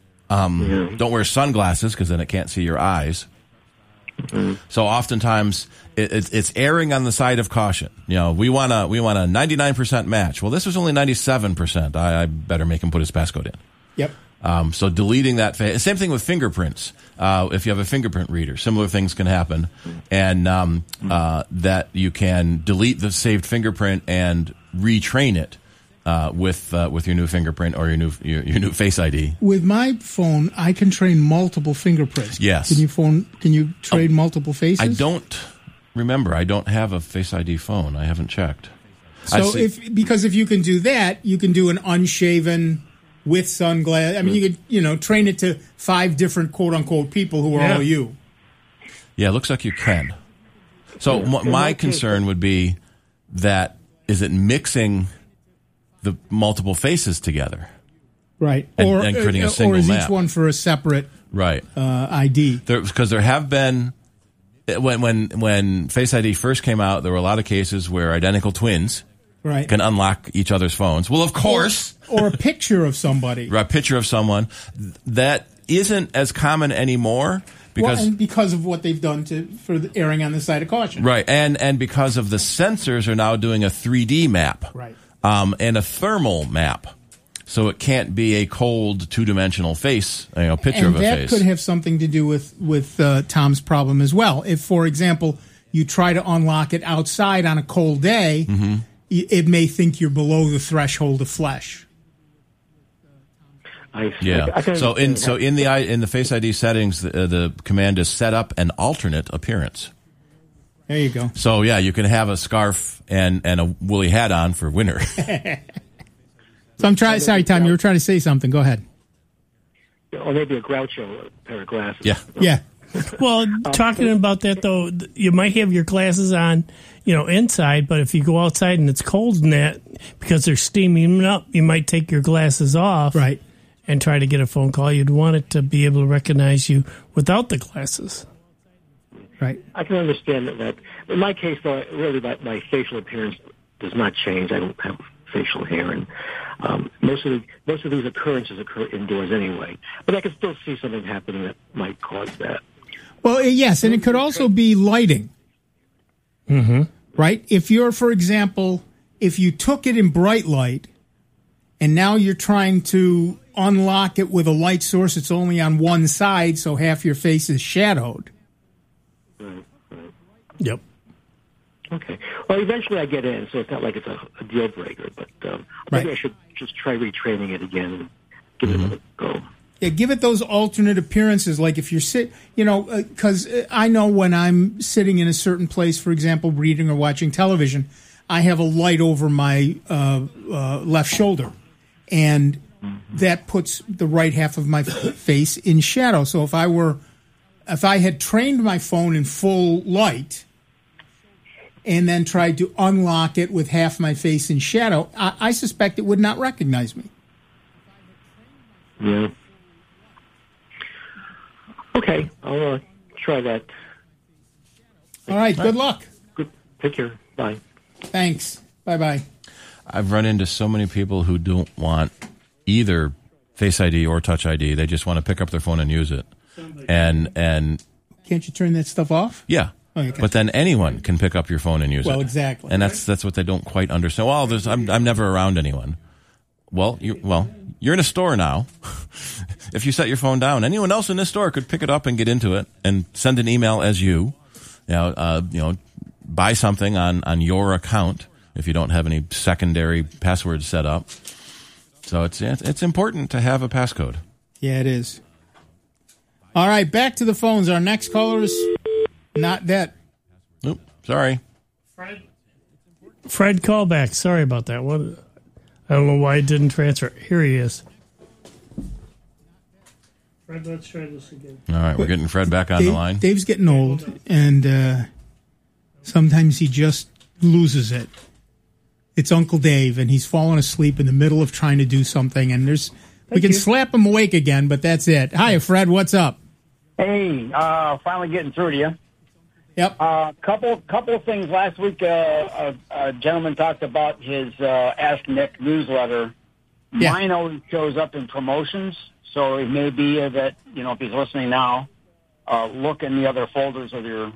Um, yeah. Don't wear sunglasses because then it can't see your eyes. Mm-hmm. So oftentimes it, it's, it's erring on the side of caution. You know, we want a we want a ninety-nine percent match. Well, this was only ninety-seven percent. I, I better make him put his passcode in. Yep. Um, so deleting that, fa- same thing with fingerprints. Uh, if you have a fingerprint reader, similar things can happen, and um, uh, that you can delete the saved fingerprint and retrain it uh, with uh, with your new fingerprint or your new your, your new Face I D. With my phone, I can train multiple fingerprints. Yes. Can you phone? Can you trade oh, multiple faces? I don't remember. I don't have a Face I D phone. I haven't checked. So if because if you can do that, you can do an unshaven. With sunglasses. I mean, you could, you know, train it to five different quote-unquote people who are yeah. all you. Yeah, it looks like you can. So m- my concern would be that, is it mixing the multiple faces together? Right. And, or, and creating a single Or is map. each one for a separate right. uh, I D? Because there, there have been, when, when, when Face I D first came out, there were a lot of cases where identical twins right. can unlock each other's phones. Well, of course. Or, or a picture of somebody. A picture of someone. That isn't as common anymore. Because, well, and because of what they've done to for the erring on the side of caution. Right. And, and because of the sensors are now doing a three D map. Right. Um, and a thermal map. So it can't be a cold two-dimensional face, you know, picture and of a that face. Could have something to do with, with uh, Tom's problem as well. If, for example, you try to unlock it outside on a cold day, mm-hmm. it may think you're below the threshold of flesh. I, yeah. I, I so in so in the in the Face I D settings, the, uh, the command is set up an alternate appearance. There you go. So yeah, you can have a scarf and, and a woolly hat on for winter. So I'm trying. Sorry, Tom, you were trying to say something. Go ahead. or maybe a Groucho pair of glasses. Yeah. Yeah. Well, talking about that though, you might have your glasses on, you know, inside, but if you go outside and it's cold in that because they're steaming up, you might take your glasses off, Right. and try to get a phone call. You'd want it to be able to recognize you without the glasses. Right. I can understand that. that. In my case, though, really, my, my facial appearance does not change. I don't have facial hair, and um, most of the, most of these occurrences occur indoors anyway. But I can still see something happening that might cause that. Well, yes, and it could also be lighting. Mm-hmm. Right? If you're, for example, if you took it in bright light and now you're trying to unlock it with a light source that's only on one side, so half your face is shadowed. Right, right. Yep. Okay. Well, eventually I get in, so it's not like it's a, a deal breaker. But um, maybe Right. I should just try retraining it again and give Mm-hmm. it another go. Yeah, give it those alternate appearances. Like if you're sit, you know, because uh, I know when I'm sitting in a certain place, for example, reading or watching television, I have a light over my uh, uh, left shoulder, and that puts the right half of my f- face in shadow. So if I were, if I had trained my phone in full light, and then tried to unlock it with half my face in shadow, I, I suspect it would not recognize me. Yeah. Okay, I'll uh, try that. All right, good luck. Good. Take care. Bye. Thanks. Bye-bye. I've run into so many people who don't want either Face I D or Touch I D. They just want to pick up their phone and use it. And and Can't you turn that stuff off? yeah. Oh, okay. But then anyone can pick up your phone and use it. Well, exactly. And that's that's what they don't quite understand. Well, there's I'm I'm never around anyone. Well, you well, you're in a store now. If you set your phone down, anyone else in this store could pick it up and get into it and send an email as you. You know, uh, you know, buy something on, on your account if you don't have any secondary passwords set up. So it's it's important to have a passcode. Yeah, it is. All right, back to the phones. Our next caller is not that. Oop, sorry. Fred, Fred, call back. Sorry about that. What? I don't know why it didn't transfer. Here he is. Fred, let's try this again. All right, we're getting Fred back on Dave, the line. Dave's getting old, and uh, sometimes he just loses it. It's Uncle Dave, and he's fallen asleep in the middle of trying to do something, and there's we can you. slap him awake again, but that's it. Hi, Fred. What's up? Hey, uh, finally getting through to you. Yep. Uh, couple couple of things. Last week, uh, a, a gentleman talked about his uh, Ask Nick newsletter. Yeah. Mine always shows up in promotions, so it may be that, you know, if he's listening now, uh, look in the other folders of your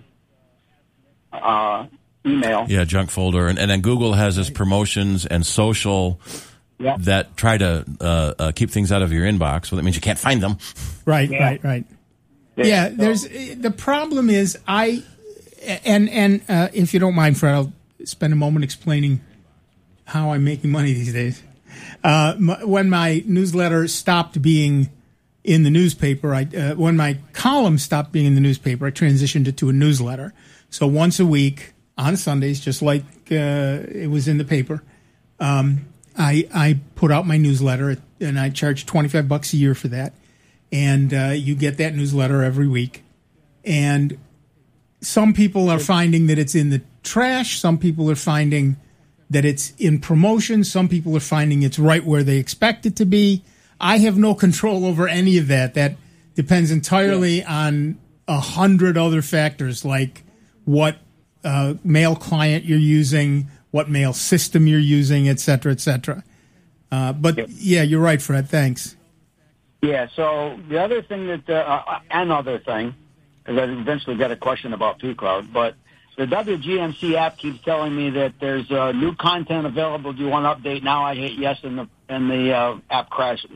uh, email. Yeah, junk folder. And, and then Google has this promotions and social Yep. that try to uh, uh, keep things out of your inbox. So that means you can't find them. Right, Yeah. right, right. Yeah, so- there's the problem is I, and and uh, if you don't mind, Fred, I'll spend a moment explaining how I'm making money these days. Uh, my, when my newsletter stopped being in the newspaper, I uh, when my column stopped being in the newspaper, I transitioned it to a newsletter. So once a week on Sundays, just like uh, it was in the paper, um, I I put out my newsletter, and I charge twenty-five bucks a year for that. And uh, you get that newsletter every week. And some people are finding that it's in the trash. Some people are finding that it's in promotion. Some people are finding it's right where they expect it to be. I have no control over any of that. That depends entirely yeah. on a hundred other factors, like what uh, mail client you're using, what mail system you're using, et cetera, et cetera. Uh, but, yeah. yeah, you're right, Fred. Thanks. Yeah, so the other thing that, uh, another thing, because I eventually got a question about P-Cloud, but the W G M C app keeps telling me that there's uh, new content available. Do you want to update now? I hit yes, and the and the uh, app crashes.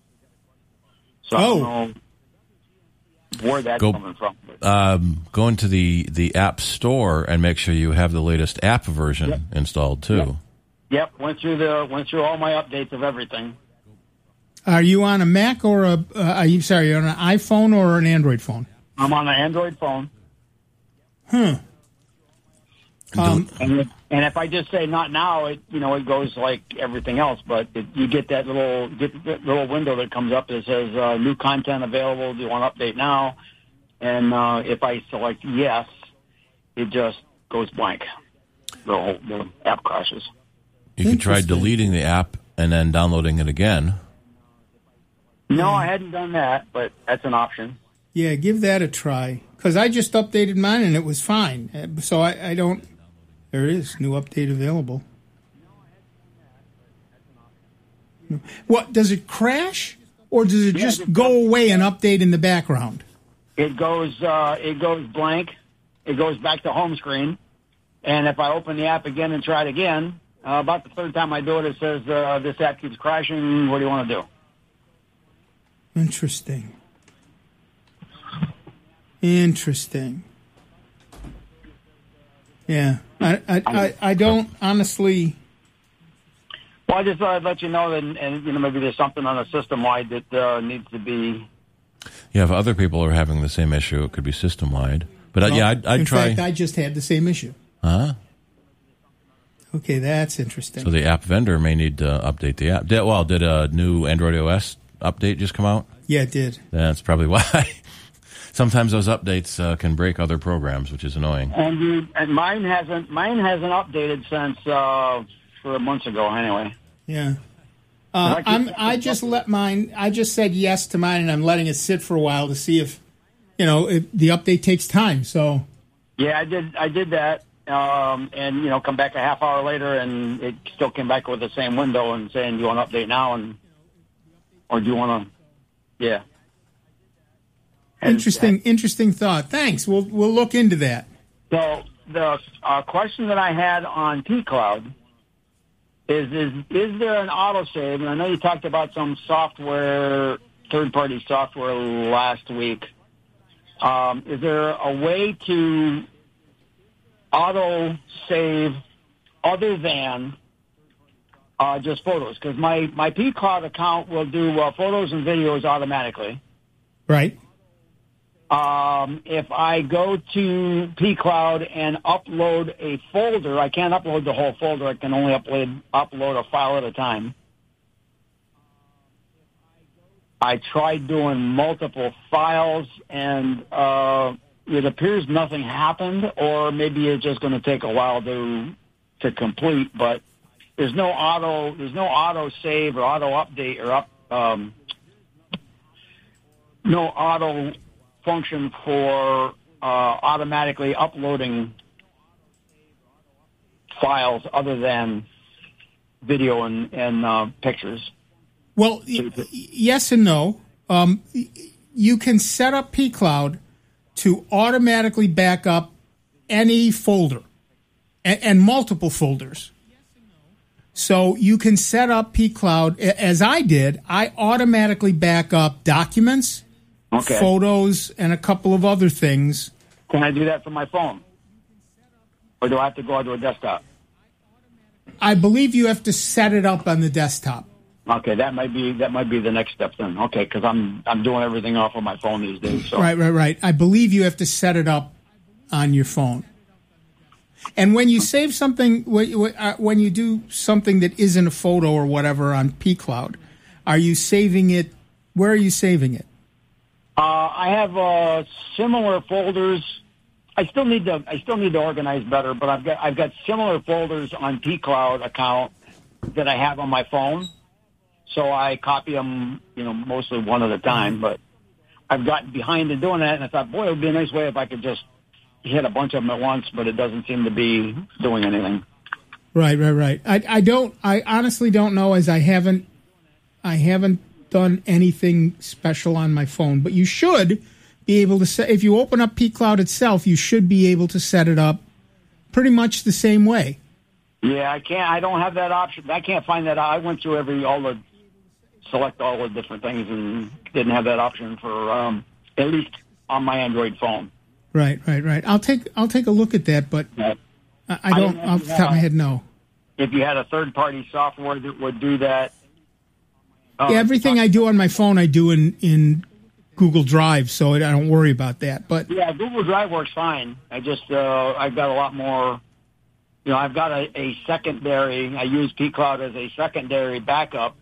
So oh. I don't know where that's Go, coming from. Um, go into the, the App Store and make sure you have the latest app version yep. installed, too. Yep. yep, went through the went through all my updates of everything. Are you on a Mac or a? Uh, are you sorry? You're on an iPhone or an Android phone? I'm on an Android phone. Hmm. Um, and, if, and if I just say not now, it you know it goes like everything else. But it, you get that little get that little window that comes up that says uh, new content available. Do you want to update now? And uh, if I select yes, it just goes blank. The whole the app crashes. You can try deleting the app and then downloading it again. No, I hadn't done that, but that's an option. Yeah, give that a try. Because I just updated mine and it was fine. So I, I don't... There is new update available. What, does it crash? Or does it Yeah, just it go does. away and update in the background? It goes uh, it goes blank. It goes back to home screen. And if I open the app again and try it again, uh, about the third time I do it, it says, uh, this app keeps crashing. What do you want to do? Interesting. Interesting. Yeah. I, I, I, I don't honestly... Well, I just thought I'd let you know that, and you know, maybe there's something on the system-wide that uh, needs to be... Yeah, if other people are having the same issue, it could be system-wide. But uh, Well, yeah, I'd, I'd in try... fact, I just had the same issue. Huh? Okay, that's interesting. So the app vendor may need to update the app. Did, well, did a new Android O S update just come out? Yeah, it did. That's probably why. Sometimes those updates uh, can break other programs, which is annoying. And, you, and mine hasn't mine hasn't updated since uh, for months ago, anyway. Yeah. Uh, I'm, I just let mine, I just said yes to mine, and I'm letting it sit for a while to see if, you know, if the update takes time, so... Yeah, I did. I did that, um, and you know, come back a half hour later, and it still came back with the same window and saying, "Do you want to update now?" and or do you want to? Yeah. And, Interesting, uh, interesting thought. Thanks. We'll we'll look into that. So the uh, question that I had on P Cloud is: is is there an autosave? And I know you talked about some software, third-party software last week. Um, is there a way to auto save other than uh, just photos? Because my, my P Cloud account will do uh, photos and videos automatically. Right. Um, if I go to P Cloud and upload a folder, I can't upload the whole folder. I can only upload upload a file at a time. I tried doing multiple files, and uh, it appears nothing happened, or maybe it's just going to take a while to to complete. But there's no auto there's no auto save or auto update or up um, no auto function for uh, automatically uploading files other than video and, and uh, pictures. Well, y- yes and no. Um, you can set up P Cloud to automatically back up any folder and, and multiple folders. So you can set up P Cloud, as I did. I automatically back up documents, Okay. photos, and a couple of other things. Can I do that from my phone? Or do I have to go onto a desktop? I believe you have to set it up on the desktop. Okay, that might be that might be the next step then. Okay, because I'm I'm doing everything off of my phone these days. So. Right, right, right. I believe you have to set it up on your phone. And when you save something, when you do something that isn't a photo or whatever on P Cloud, are you saving it? Where are you saving it? Uh, I have uh, similar folders. I still need to I still need to organize better, but I've got I've got similar folders on P Cloud account that I have on my phone. So I copy them, you know, mostly one at a time. But I've gotten behind in doing that, and I thought, boy, it would be a nice way if I could just hit a bunch of them at once. But it doesn't seem to be doing anything. Right, right, right. I, I don't. I honestly don't know, as I haven't. I haven't done anything special on my phone. But you should be able to set. If you open up P Cloud itself, you should be able to set it up pretty much the same way. Yeah, I can't. I don't have that option. I can't find that. I went through every all the. select all the different things and didn't have that option for um, at least on my Android phone. Right, right, right. I'll take I'll take a look at that, but Yeah. I, I don't I off the top of my head. No. If you had a third-party software that would do that. Uh, Yeah, everything I do on my phone, I do in, in Google Drive, so I don't worry about that. But Yeah, Google Drive works fine. I just uh, I've got a lot more you know, I've got a, a secondary. I use pCloud as a secondary backup.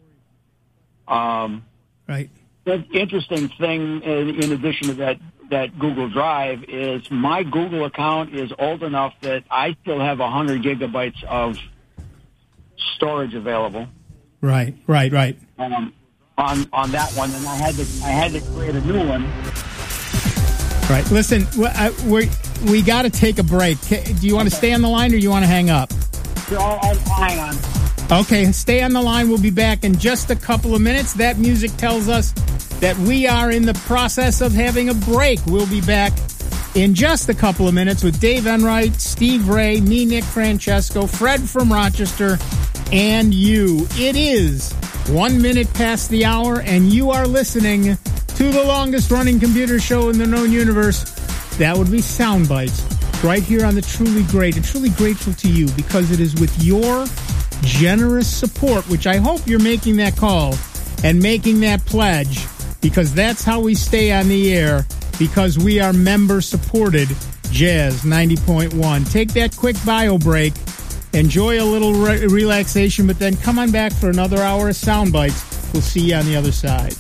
Um, right. The interesting thing, in, in addition to that, that Google Drive, is my Google account is old enough that I still have one hundred gigabytes of storage available. Right, right, right. Um, on on that one, and I had to I had to create a new one. Right. Listen, we we got to take a break. Do you want to stay on the line, or do you want to hang up? So I'll, I'll hang on. Okay, stay on the line. We'll be back in just a couple of minutes. That music tells us that we are in the process of having a break. We'll be back in just a couple of minutes with Dave Enright, Steve Ray, me, Nick Francesco, Fred from Rochester, and you. It is one minute past the hour, and you are listening to the longest-running computer show in the known universe. That would be Soundbites, right here on the Truly Great. And truly grateful to you because it is with your generous support, which I hope you're making that call and making that pledge, because that's how we stay on the air, because we are member-supported Jazz ninety point one. Take that quick bio break, enjoy a little re- relaxation, but then come on back for another hour of Soundbites. We'll see you on the other side.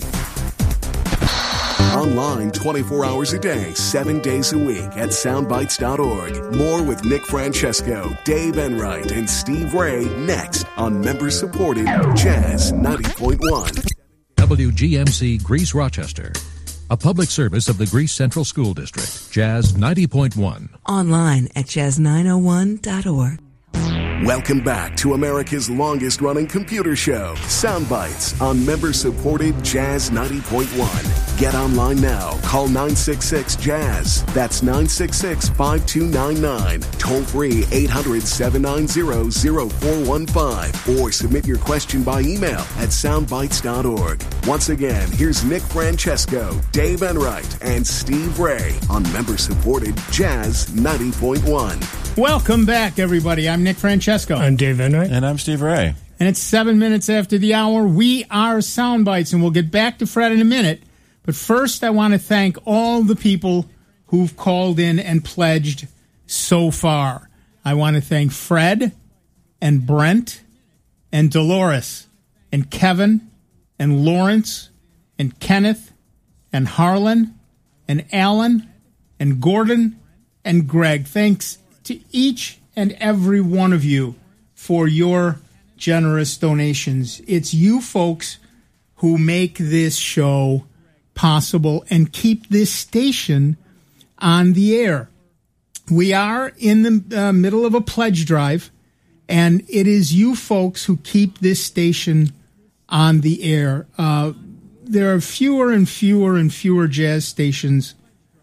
Online twenty-four hours a day, seven days a week at soundbites dot org. More with Nick Francesco, Dave Enright, and Steve Ray next on member-supported Jazz ninety point one. W G M C Greece Rochester, a public service of the Greece Central School District. Jazz ninety point one. Online at jazz nine oh one dot org. Welcome back to America's longest-running computer show, Soundbites, on member-supported Jazz ninety point one. Get online now. Call nine six six jazz. That's nine six six, five two nine nine. Toll free eight hundred, seven nine zero, zero four one five. Or submit your question by email at soundbites dot org. Once again, here's Nick Francesco, Dave Enright, and Steve Ray on member-supported Jazz ninety point one. Welcome back, everybody. I'm Nick Francesco. I'm Dave Enright. And I'm Steve Ray. And it's seven minutes after the hour. We are Soundbites, and we'll get back to Fred in a minute. But first, I want to thank all the people who've called in and pledged so far. I want to thank Fred and Brent and Dolores and Kevin and Lawrence and Kenneth and Harlan and Alan and Gordon and Greg. Thanks to each and every one of you for your generous donations. It's you folks who make this show possible and keep this station on the air. We are in the uh, middle of a pledge drive, and it is you folks who keep this station on the air. Uh, there are fewer and fewer and fewer jazz stations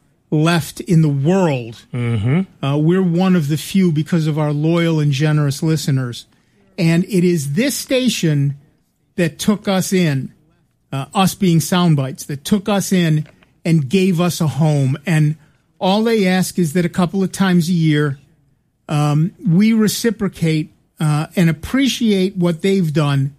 left in the world. Mm-hmm. Uh, we're one of the few because of our loyal and generous listeners. And it is this station that took us in, uh, us being Soundbites, that took us in and gave us a home. And all they ask is that a couple of times a year, um, we reciprocate uh, and appreciate what they've done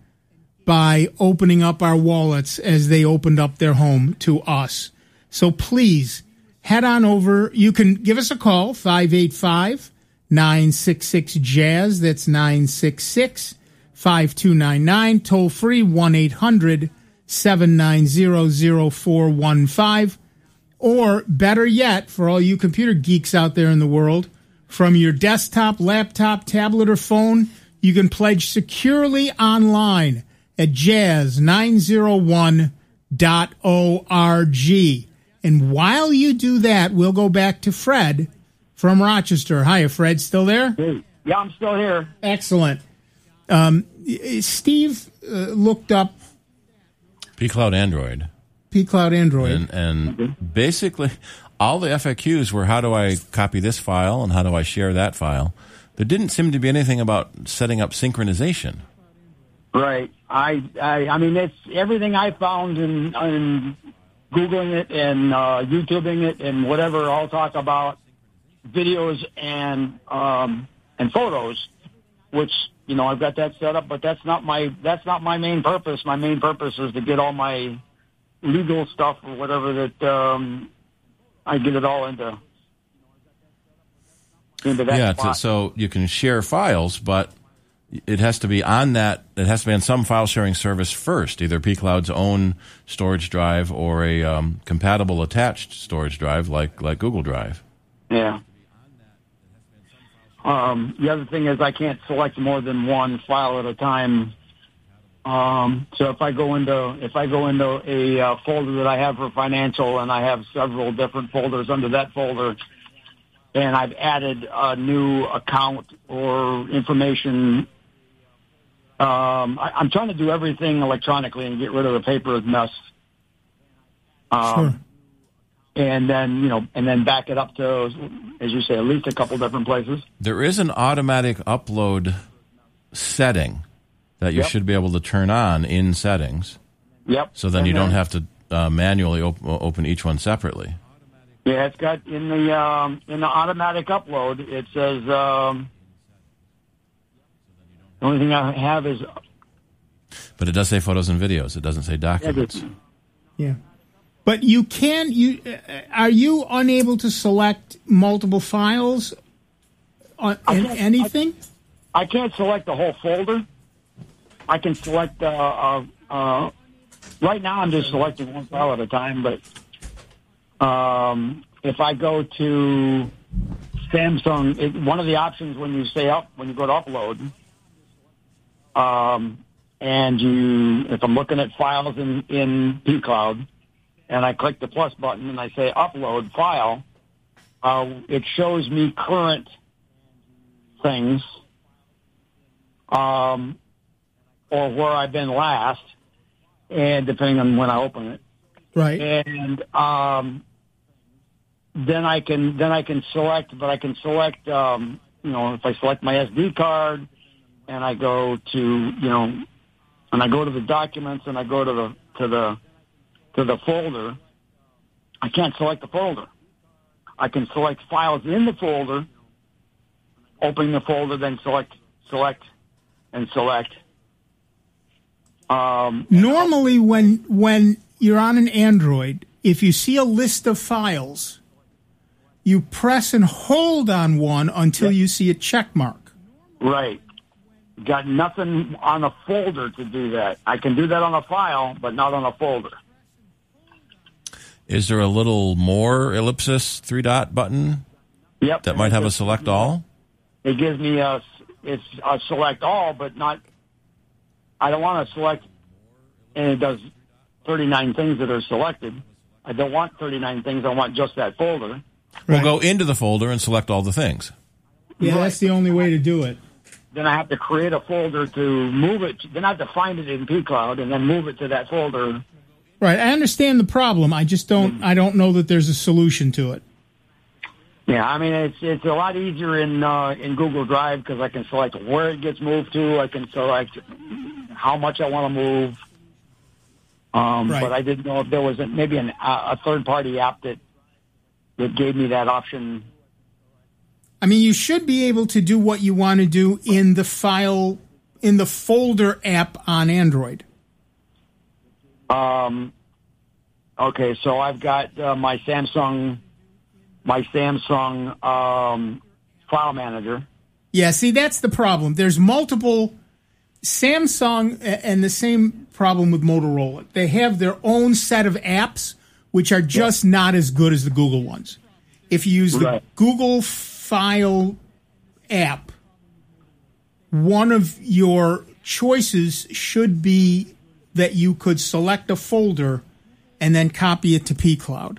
by opening up our wallets as they opened up their home to us. So please, head on over. You can give us a call, five eight five, nine six six, jazz. That's nine six six, five two nine nine. Toll free, one eight hundred, seven nine zero, zero four one five. Or better yet, for all you computer geeks out there in the world, from your desktop, laptop, tablet, or phone, you can pledge securely online at jazz nine oh one dot org. And while you do that, we'll go back to Fred from Rochester. Hiya, Fred. Still there? Yeah, I'm still here. Excellent. Um, Steve uh, looked up pCloud Android. pCloud Android. And, and mm-hmm. basically, all the F A Qs were how do I copy this file and how do I share that file. There didn't seem to be anything about setting up synchronization. Right. I I, I mean, it's everything I found in, in Googling it and uh, YouTubing it and whatever. I'll talk about videos and um, and photos, which you know I've got that set up, but that's not my that's not my main purpose. My main purpose is to get all my legal stuff or whatever that um, I get it all into. into that yeah, spot. to, so you can share files, but it has to be on that. It has to be on some file sharing service first, either pCloud's own storage drive or a um, compatible attached storage drive like like Google Drive. Yeah. Um, the other thing is I can't select more than one file at a time. Um, so if I go into if I go into a uh, folder that I have for financial, and I have several different folders under that folder, and I've added a new account or information, um, I, I'm trying to do everything electronically and get rid of the paper mess. Um, Sure. And then, you know, and then back it up to, as you say, at least a couple different places. There is an automatic upload setting that you Yep. should be able to turn on in settings. Yep. So then And you don't have to uh, manually op- open each one separately. Yeah, it's got in the um, in the automatic upload. It says um, the only thing I have is But it does say photos and videos. It doesn't say documents. Yeah. But you can, you uh, are you unable to select multiple files on in can't- anything? I can't select the whole folder. I can select. Uh, uh, uh, right now, I'm just selecting one file at a time. But um, if I go to Samsung, it, one of the options when you say up, when you go to upload, um, and you, if I'm looking at files in in pCloud, and I click the plus button and I say upload file, uh, it shows me current things. Um, or where I've been last, and depending on when I open it, Right. and um, then I can then I can select, but I can select, um, you know, if I select my S D card, and I go to, you know, and I go to the documents, and I go to the to the to the folder, I can't select the folder. I can select files in the folder, open the folder, then select select. and select. Um, Normally, when when you're on an Android, if you see a list of files, you press and hold on one until you see a check mark. Right. Got nothing on a folder to do that. I can do that on a file, but not on a folder. Is there a little more ellipsis three dot button Yep. that might have a select all? It gives me a, it's a select all, but not, I don't want to select, and it does thirty-nine things that are selected. I don't want thirty-nine things. I want just that folder. We'll go into the folder and select all the things. Yeah, that's the only way to do it. Then I have to create a folder to move it. Then I have to find it in pCloud and then move it to that folder. Right. I understand the problem. I just don't. I don't know that there's a solution to it. Yeah, I mean it's it's a lot easier in uh, in Google Drive because I can select where it gets moved to. I can select how much I want to move. Um, Right. But I didn't know if there was a, maybe an, a third party app that that gave me that option. I mean, you should be able to do what you want to do in the file, in the folder app on Android. Um, okay, so I've got uh, my Samsung, my Samsung um, file manager. Yeah, see, that's the problem. There's multiple Samsung, and the same problem with Motorola. They have their own set of apps, which are just not as good as the Google ones. If you use the Right. Google File app, one of your choices should be that you could select a folder and then copy it to pCloud.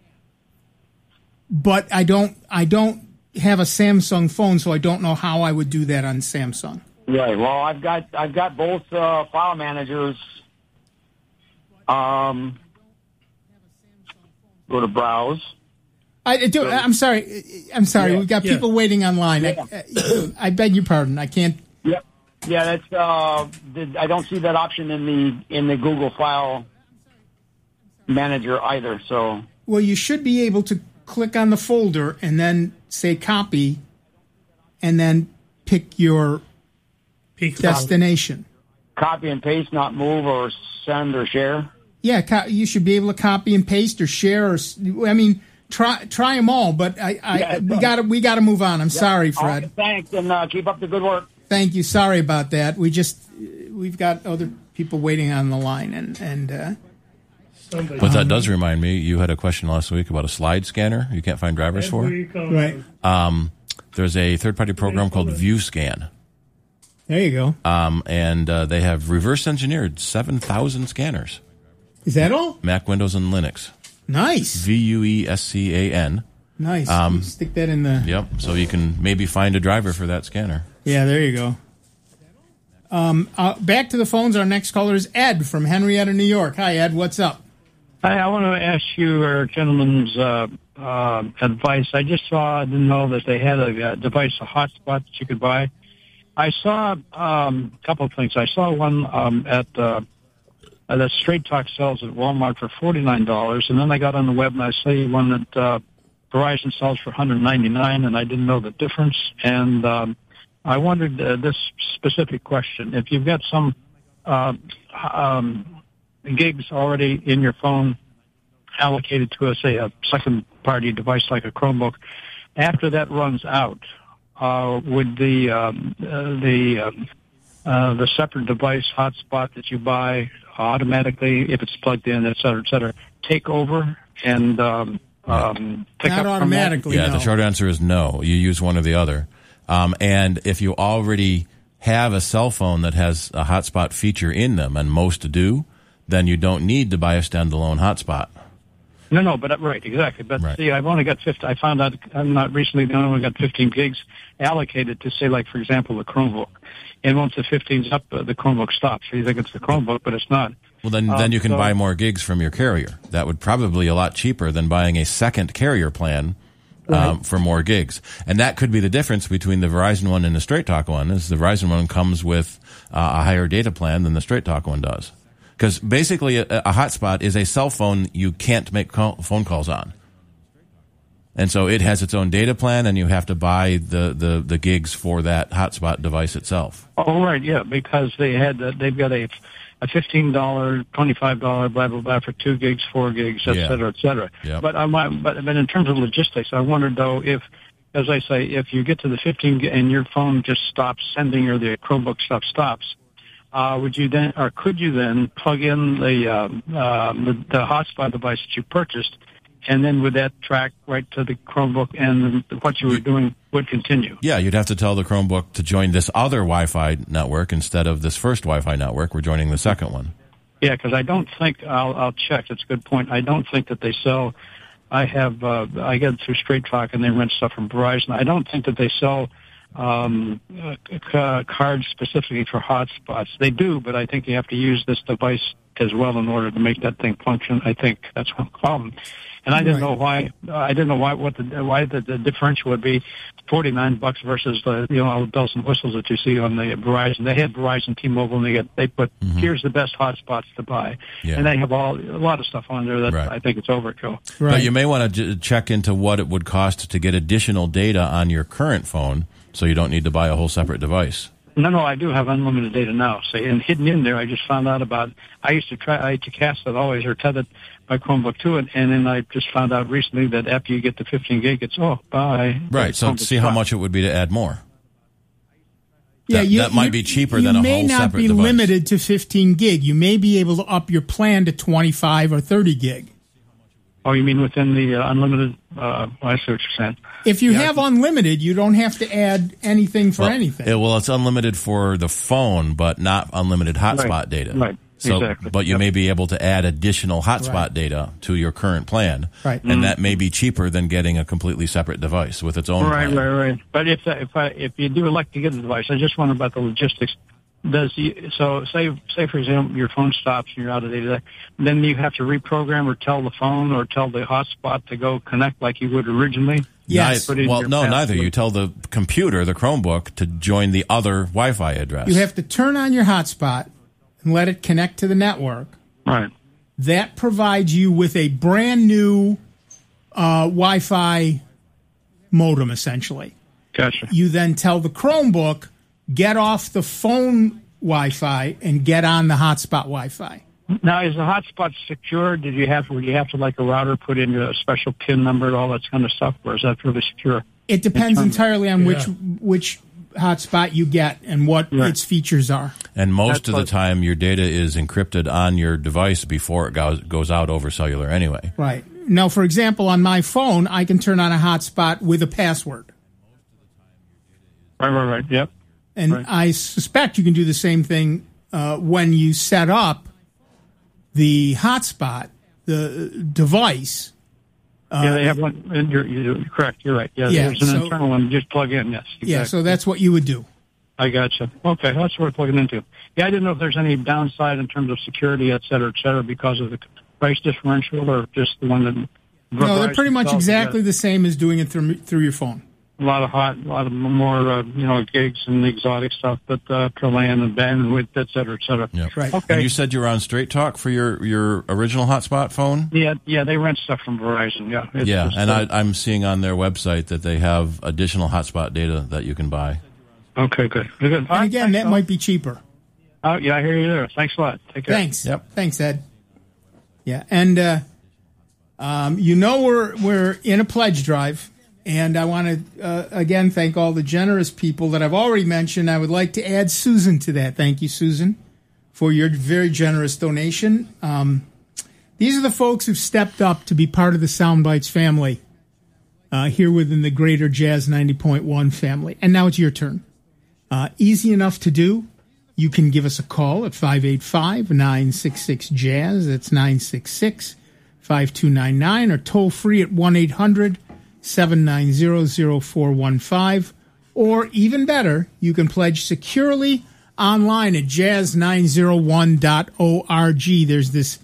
But I don't, I don't have a Samsung phone, so I don't know how I would do that on Samsung. Right. Well, I've got I've got both uh, file managers. Um, go to browse. I do. I'm sorry. I'm sorry. Yeah. We've got Yeah. people waiting online. Yeah. I, I beg your pardon. I can't. Yep. Yeah, that's. Uh, the, I don't see that option in the in the Google File Manager either. So. Well, you should be able to click on the folder and then say copy, and then pick your pCloud. destination. Copy and paste, not move or send or share. Yeah, co- you should be able to copy and paste or share. Or s- I mean, try try them all, but I, I Yeah, we got to we got to move on. I'm sorry, Fred. All right, thanks, and uh, keep up the good work. Thank you. Sorry about that. We just we've got other people waiting on the line, and and. Uh, But that does remind me, you had a question last week about a slide scanner you can't find drivers for. Right. Um, there's a third-party program called ViewScan. There you go. Um, and uh, they have reverse engineered seven thousand scanners. Is that all? Mac, Windows, and Linux. Nice. V U E S C A N. Nice. Um, You stick that in the... Yep, so you can maybe find a driver for that scanner. Yeah, there you go. Um, uh, back to the phones. Our next caller is Ed from Henrietta, New York. Hi, Ed. What's up? Hi, I want to ask you, or gentleman's uh, uh, advice. I just saw, I didn't know that they had a, a device, a hotspot that you could buy. I saw um, a couple of things. I saw one um, at uh, that Straight Talk sells at Walmart for forty-nine dollars, and then I got on the web and I see one that uh, Verizon sells for one hundred ninety-nine dollars, and I didn't know the difference. And um, I wondered uh, this specific question: if you've got some uh, um, gigs already in your phone allocated to, a, say, a second-party device like a Chromebook, after that runs out, uh, would the um, uh, the um, uh, the separate device hotspot that you buy automatically, if it's plugged in, et cetera, et cetera, take over and um, um, pick Not up automatically, Yeah, no. the short answer is no. You use one or the other. Um, and if you already have a cell phone that has a hotspot feature in them, and most do, then you don't need to buy a standalone hotspot. No, no, but uh, right, exactly. But Right. see, I've only got fifty. I found out I'm not recently. I only got fifteen gigs allocated to, say, like for example, the Chromebook. And once the fifteen's up, uh, the Chromebook stops. So you think it's the Chromebook, but it's not. Well, then, Um, then you can so- buy more gigs from your carrier. That would probably be a lot cheaper than buying a second carrier plan um, for more gigs. And that could be the difference between the Verizon one and the Straight Talk one. Is the Verizon one comes with uh, a higher data plan than the Straight Talk one does. Because basically, a, a hotspot is a cell phone you can't make call, phone calls on. And so it has its own data plan, and you have to buy the, the, the gigs for that hotspot device itself. Oh, right, yeah, because they had uh, they've got a a fifteen dollar, twenty five dollar, blah blah blah for two gigs, four gigs, et Yeah. cetera, et cetera. Yep. But I might, but but in terms of logistics, I wondered though if, as I say, if you get to the fifteen gi- and your phone just stops sending or the Chromebook stuff stops, uh, would you then or could you then plug in the uh, uh, the, the hotspot device that you purchased? And then would that track right to the Chromebook, and what you were doing would continue? Yeah, you'd have to tell the Chromebook to join this other Wi-Fi network instead of this first Wi-Fi network. We're joining the second one. Yeah, because I don't think I'll, I'll check. That's a good point. I don't think that they sell. I have uh, I get it through Straight Talk, and they rent stuff from Verizon. I don't think that they sell um, uh, c- cards specifically for hotspots. They do, but I think you have to use this device as well in order to make that thing function. I think that's one problem. And I didn't Right. know why. Uh, I didn't know why what the why the, the differential would be forty nine bucks versus the you know all the bells and whistles that you see on the Verizon. They had Verizon, T-Mobile, and they get they put Mm-hmm. here's the best hotspots to buy, Yeah. and they have all a lot of stuff on there that Right. I think it's overkill. Right. But you may want to j- check into what it would cost to get additional data on your current phone, so you don't need to buy a whole separate device. No, no, I do have unlimited data now. So, and hidden in there, I just found out about. I used to try. I used to cast it always or tether my Chromebook to it, and then I just found out recently that after you get the fifteen gig, it's oh bye. Right. So Chromebook see how stops. much it would be to add more. Yeah, That- you, that might you- be cheaper you than a may whole not separate be device. limited to fifteen gig. You may be able to up your plan to twenty-five or thirty gig. Oh, you mean within the uh, unlimited? Uh, I see what you're saying. If you Yeah, have unlimited, you don't have to add anything for well, anything. it- well, it's unlimited for the phone, but not unlimited hotspot Right. data. Right. So, Exactly. but you Yep. may be able to add additional hotspot Right. data to your current plan, Right. and that may be cheaper than getting a completely separate device with its own Right, plan. right, right. But if if I, if you do elect to get the device, I just wonder about the logistics. Does you, so say say for example your phone stops and you're out of data, then you have to reprogram or tell the phone or tell the hotspot to go connect like you would originally. Yes. Put in Well, your no, password. neither. You tell the computer, the Chromebook, to join the other Wi-Fi address. You have to turn on your hotspot and let it connect to the network. Right. That provides you with a brand new uh, Wi-Fi modem, essentially. Gotcha. You then tell the Chromebook, get off the phone Wi-Fi and get on the hotspot Wi-Fi. Now, is the hotspot secure? Did you have, would you have to, like a router, put in a special PIN number, all that kind of stuff, or is that really secure? It depends entirely on which Yeah. which hotspot you get and what Right. its features are. And most That's of the what- time, your data is encrypted on your device before it goes, goes out over cellular anyway. Right. Now, for example, on my phone, I can turn on a hotspot with a password. Right, right, right. Yep. And Right. I suspect you can do the same thing uh, when you set up the hotspot, the device. Uh, yeah, they have one. And you're, you're correct. You're right. Yeah, Yeah, there's an so- internal one. Just plug in. Yes. Exactly. Yeah, so that's what you would do. I gotcha. Okay, that's what we're plugging into. Yeah, I didn't know if there's any downside in terms of security, et cetera, et cetera, because of the price differential, or just the one that. No, they're pretty much Verizon sells. exactly You the same as doing it through through your phone. got A lot of hot, a lot of more, uh, you know, gigs and exotic stuff, but uh, per land and bandwidth, et cetera, et cetera. Yep. Right. Okay. And you said you were on Straight Talk for your, your original hotspot phone? Yeah, yeah, they rent stuff from Verizon. Yeah. It's Yeah, just, and uh, I, I'm seeing on their website that they have additional hotspot data that you can buy. Okay, good. Good. All And right, again, thanks, that Phil. might be cheaper. Oh, yeah, I hear you there. Thanks a lot. Take care. Thanks. Yep. Thanks, Ed. Yeah, and uh, um, you know we're we're in a pledge drive, and I want to uh, again thank all the generous people that I've already mentioned. I would like to add Susan to that. Thank you, Susan, for your very generous donation. Um, these are the folks who've stepped up to be part of the Soundbites family uh, here within the greater Jazz ninety point one family. And now it's your turn. Uh, easy enough to do. You can give us a call at five eight five, nine six six, jazz. That's nine six six, five two nine nine, or toll free at one eight hundred, seven nine zero, zero four one five. Or even better, you can pledge securely online at jazz nine oh one dot org. There's this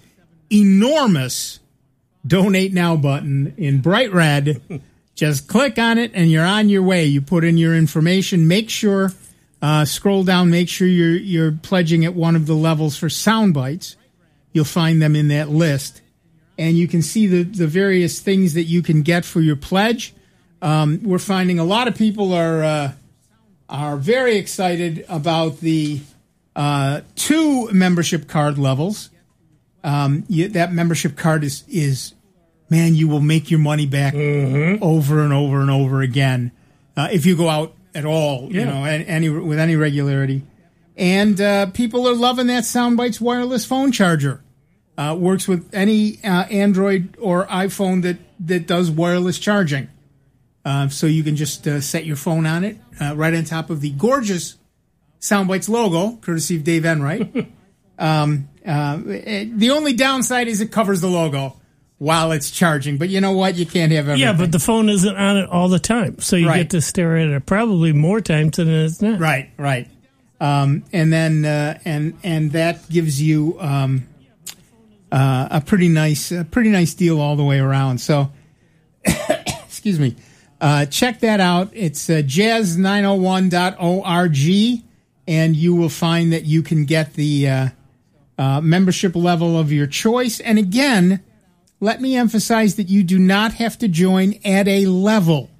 enormous donate now button in bright red. Just click on it and you're on your way. You put in your information. Make sure Uh, scroll down, make sure you're you're pledging at one of the levels for sound bites. You'll find them in that list. And you can see the, the various things that you can get for your pledge. Um, we're finding a lot of people are uh, are very excited about the uh, two membership card levels. Um, you, that membership card is, is, man, you will make your money back Mm-hmm. over and over and over again uh, if you go out at all, you Yeah. know, any, any with any regularity. And uh, people are loving that Soundbites wireless phone charger. Uh, works with any uh, Android or iPhone that, that does wireless charging. Uh, so you can just uh, set your phone on it uh, right on top of the gorgeous Soundbites logo, courtesy of Dave Enright. um, uh, it, the only downside is it covers the logo while it's charging. But you know what? You can't have everything. Yeah, but the phone isn't on it all the time, so you Right. get to stare at it probably more times than it's not. Right, right. Um, and then uh, and and that gives you um, uh, a pretty nice a pretty nice deal all the way around. So, excuse me. Uh, check that out. It's uh, jazz nine oh one dot org, and you will find that you can get the uh, uh, membership level of your choice. And again, let me emphasize that you do not have to join at a level.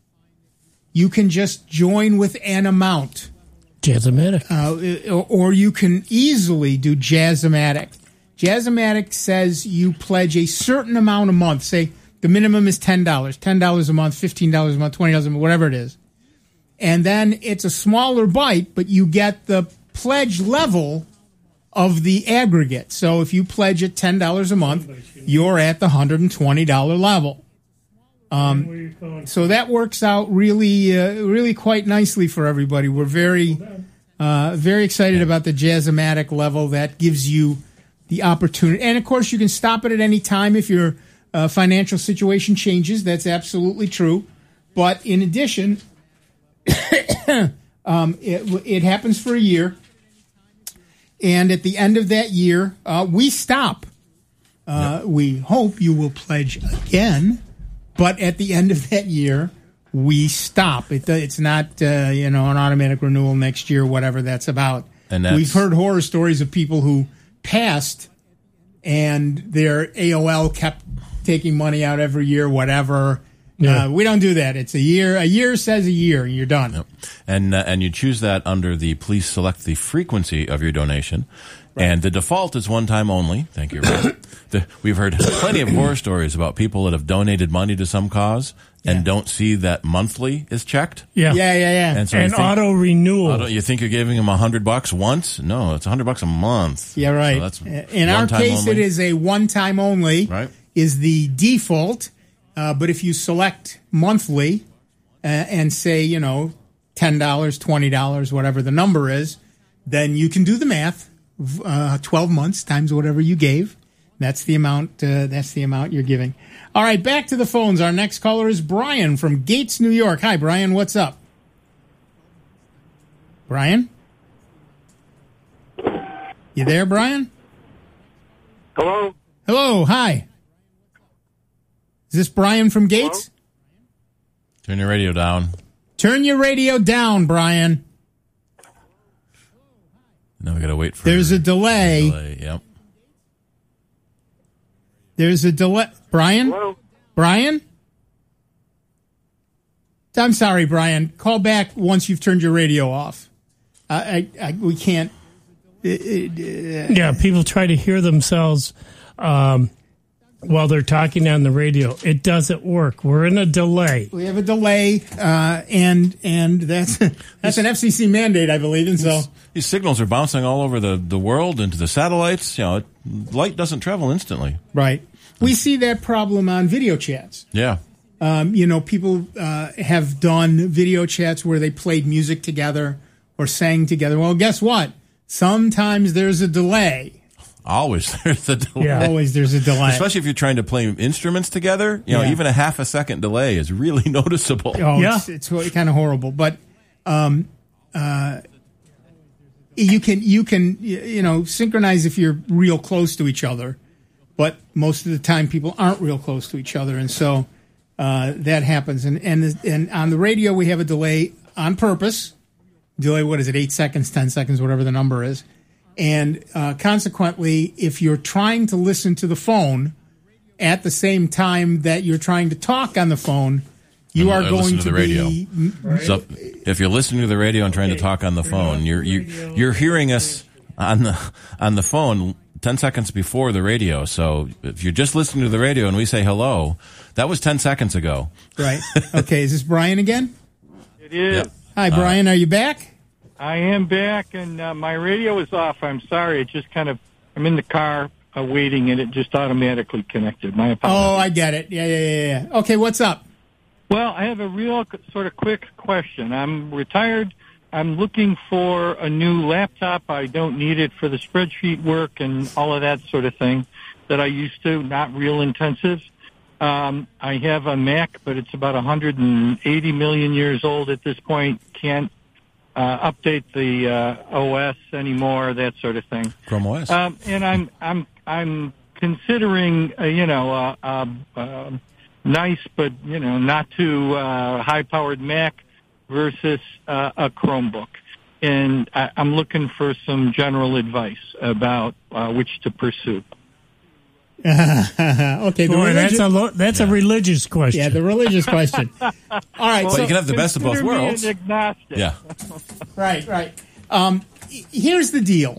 You can just join with an amount. Jazzomatic. Uh, or, or you can easily do Jazzomatic. Jazzomatic says you pledge a certain amount a month. Say the minimum is ten dollars. ten dollars a month, fifteen dollars a month, twenty dollars a month, whatever it is. And then it's a smaller bite, but you get the pledge level of the aggregate. So if you pledge at ten dollars a month, you're at the one hundred twenty dollars level. Um, so that works out really, uh, really quite nicely for everybody. We're very, uh, very excited about the Jazzomatic level. That gives you the opportunity. And, of course, you can stop it at any time if your uh, financial situation changes. That's absolutely true. But in addition, um, it, it happens for a year. And at the end of that year, uh, we stop. Uh, yep. We hope you will pledge again. But at the end of that year, we stop. It, it's not, uh, you know, an automatic renewal next year, whatever that's about. And that's, we've heard horror stories of people who passed and their A O L kept taking money out every year, whatever. Yeah. Uh, we don't do that. It's a year. A year says a year, and you're done. Yep. And uh, and you choose that under the please select the frequency of your donation. And the default is one time only. Thank you, Rob. the, we've heard plenty of horror stories about people that have donated money to some cause and yeah. don't see that monthly is checked. Yeah, yeah, yeah, yeah. And, so and auto renewal. Auto, you think you're giving them a hundred bucks once? No, it's a hundred bucks a month. Yeah, right. So that's in our case, only. it is a one time only. Right. Is the default, uh, but if you select monthly uh, and say you know ten dollars, twenty dollars, whatever the number is, then you can do the math. Uh, twelve months times whatever you gave. That's the amount. Uh, that's the amount you're giving. All right, back to the phones. Our next caller is Brian from Gates, New York. Hi, Brian. What's up? Brian, you there, Brian? Hello. Hello. Hi. Is this Brian from Gates? Hello? Turn your radio down. Turn your radio down, Brian. Now we got to wait for. There's a delay. delay. Yep. There's a delay. Brian? Hello? Brian? I'm sorry, Brian. Call back once you've turned your radio off. I, I, I we can't. Uh, uh, yeah, people try to hear themselves um, while they're talking on the radio. It doesn't work. We're in a delay. We have a delay, uh, and and that's that's an F C C mandate, I believe, and so. These signals are bouncing all over the, the world into the satellites. You know, it, light doesn't travel instantly. Right. We see that problem on video chats. Yeah. Um, you know, people uh, have done video chats where they played music together or sang together. Well, guess what? Sometimes there's a delay. Always there's a delay. Yeah. Always there's a delay. Especially if you're trying to play instruments together. You know, yeah. even a half a second delay is really noticeable. Oh, yeah. It's, it's really kind of horrible. But um, uh, you can, you can, you know, synchronize if you're real close to each other. But most of the time people aren't real close to each other. And so uh, that happens. And, and, and on the radio, we have a delay on purpose. Delay, what is it, eight seconds, ten seconds, whatever the number is. And uh, consequently, if you're trying to listen to the phone at the same time that you're trying to talk on the phone, you are going to, to the radio. Be, so if you're listening to the radio and trying to talk on the phone, you're you, you're hearing us on the on the phone ten seconds before the radio. So if you're just listening to the radio and we say hello, that was ten seconds ago. Right. Okay. Is this Brian again? It is. Yep. Hi, Brian. Uh, are you back? I am back, and uh, my radio is off. I'm sorry. It just kind of, I'm in the car uh, waiting, and it just automatically connected. My apologies. Oh, I get it. Yeah, yeah, yeah, yeah. Okay, what's up? Well, I have a real sort of quick question. I'm retired. I'm looking for a new laptop. I don't need it for the spreadsheet work and all of that sort of thing that I used to, not real intensive. Um, I have a Mac, but it's about one hundred eighty million years old at this point. Can't uh, update the uh, O S anymore, that sort of thing. Chrome O S. Um, and I'm I'm I'm considering, uh, you know, a uh, uh, uh, nice but you know not too uh, high-powered Mac versus uh, a Chromebook, and I, I'm looking for some general advice about uh, which to pursue. Okay, the Boy, religious, that's a lo- that's yeah. a religious question. Yeah, the religious question. All right, well, so you can have the best of both worlds. An agnostic. Yeah, right, right. Um, here's the deal.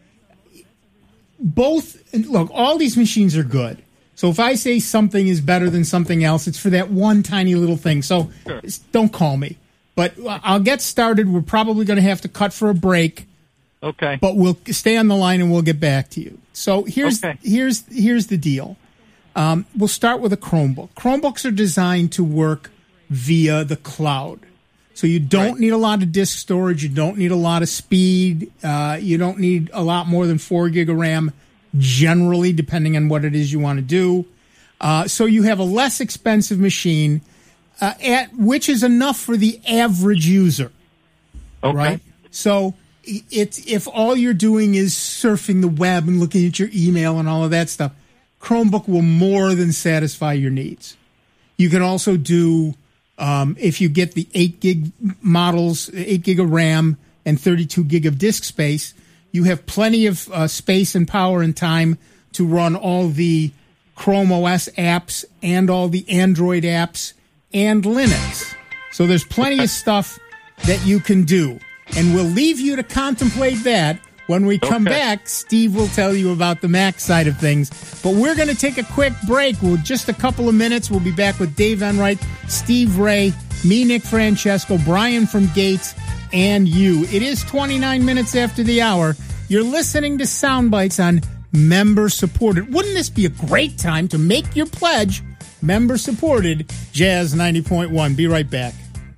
Both look, all these machines are good. So if I say something is better than something else, it's for that one tiny little thing. So sure. Don't call me. But I'll get started. We're probably going to have to cut for a break. Okay. But we'll stay on the line and we'll get back to you. So here's okay. here's here's the deal. Um, we'll start with a Chromebook. Chromebooks are designed to work via the cloud. So you don't right. need a lot of disk storage. You don't need a lot of speed. Uh, you don't need a lot more than four gig of RAM, generally, depending on what it is you want to do. Uh, so you have a less expensive machine, uh, at which is enough for the average user. Okay. Right? So it's if all you're doing is surfing the web and looking at your email and all of that stuff, Chromebook will more than satisfy your needs. You can also do, um, if you get the eight gig models, eight gig of RAM and thirty-two gig of disk space, you have plenty of uh, space and power and time to run all the Chrome O S apps and all the Android apps and Linux. So there's plenty of stuff that you can do. And we'll leave you to contemplate that When we come Okay. back, Steve will tell you about the Mac side of things. But we're going to take a quick break. We'll just a couple of minutes. We'll be back with Dave Enright, Steve Ray, me, Nick Francesco, Brian from Gates, and you. It is twenty-nine minutes after the hour. You're listening to Soundbites on Member Supported. Wouldn't this be a great time to make your pledge? Member Supported, Jazz ninety point one. Be right back.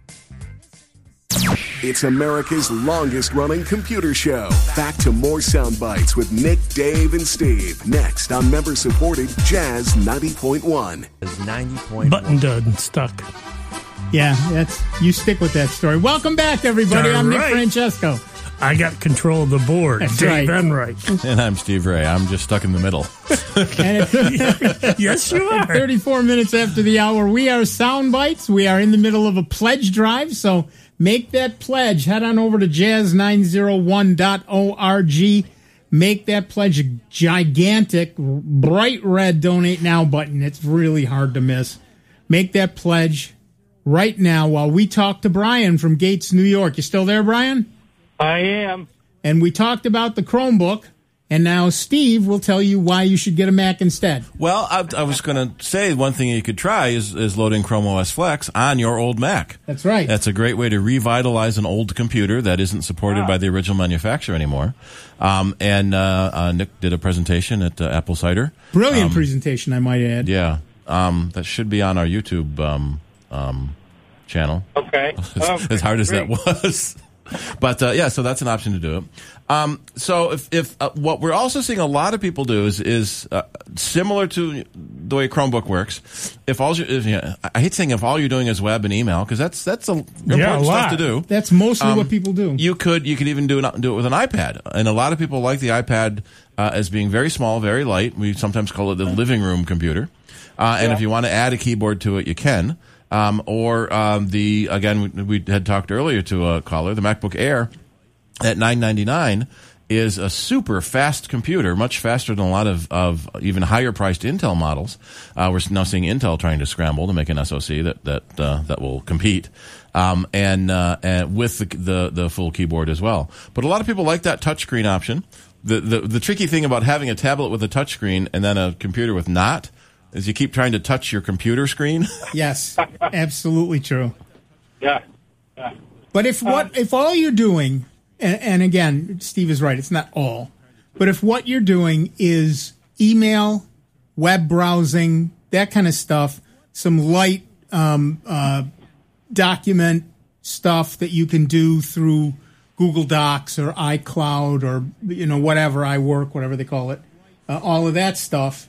It's America's longest-running computer show. Back to more Sound Bites with Nick, Dave, and Steve. Next on member-supported Jazz ninety point one. ninety point one. Button done stuck. Yeah, that's you stick with that story. Welcome back, everybody. All I'm Nick right. Francesco. I got control of the board. That's Dave right. Enright. And I'm Steve Ray. I'm just stuck in the middle. And it's Yes, you are. thirty-four minutes after the hour. We are Sound Bites. We are in the middle of a pledge drive, so make that pledge. Head on over to jazz nine oh one dot org. Make that pledge a gigantic, bright red Donate Now button. It's really hard to miss. Make that pledge right now while we talk to Brian from Gates, New York. You still there, Brian? I am. And we talked about the Chromebook, and now Steve will tell you why you should get a Mac instead. Well, I, I was going to say one thing you could try is, is loading Chrome O S Flex on your old Mac. That's right. That's a great way to revitalize an old computer that isn't supported Wow. by the original manufacturer anymore. Um, and uh, uh, Nick did a presentation at uh, Apple Cider. Brilliant Um, presentation, I might add. Yeah, um, that should be on our YouTube um, um, channel. Okay. As, Oh, as hard as great. that was. But uh, yeah, so that's an option to do it. Um, so if, if uh, what we're also seeing a lot of people do is is uh, similar to the way Chromebook works. If all you, if, you know, I hate saying if all you're doing is web and email because that's that's a important Yeah, a stuff lot. to do. That's mostly Um, what people do. You could you could even do it do it with an iPad, and a lot of people like the iPad uh, as being very small, very light. We sometimes call it the living room computer. Uh, and Yeah. if you want to add a keyboard to it, you can. Um, or um, the again, we, we had talked earlier to a caller, the MacBook Air at nine ninety-nine is a super fast computer, much faster than a lot of, of even higher priced Intel models. Uh, we're now seeing Intel trying to scramble to make an S O C that that uh, that will compete, um, and uh, and with the, the the full keyboard as well. But a lot of people like that touchscreen option. The, the the tricky thing about having a tablet with a touchscreen and then a computer with not is you keep trying to touch your computer screen. Yes, absolutely true. Yeah. Yeah. But if what if all you're doing, and, and again, Steve is right, it's not all, but if what you're doing is email, web browsing, that kind of stuff, some light um, uh, document stuff that you can do through Google Docs or iCloud or you know whatever, iWork, whatever they call it, uh, all of that stuff.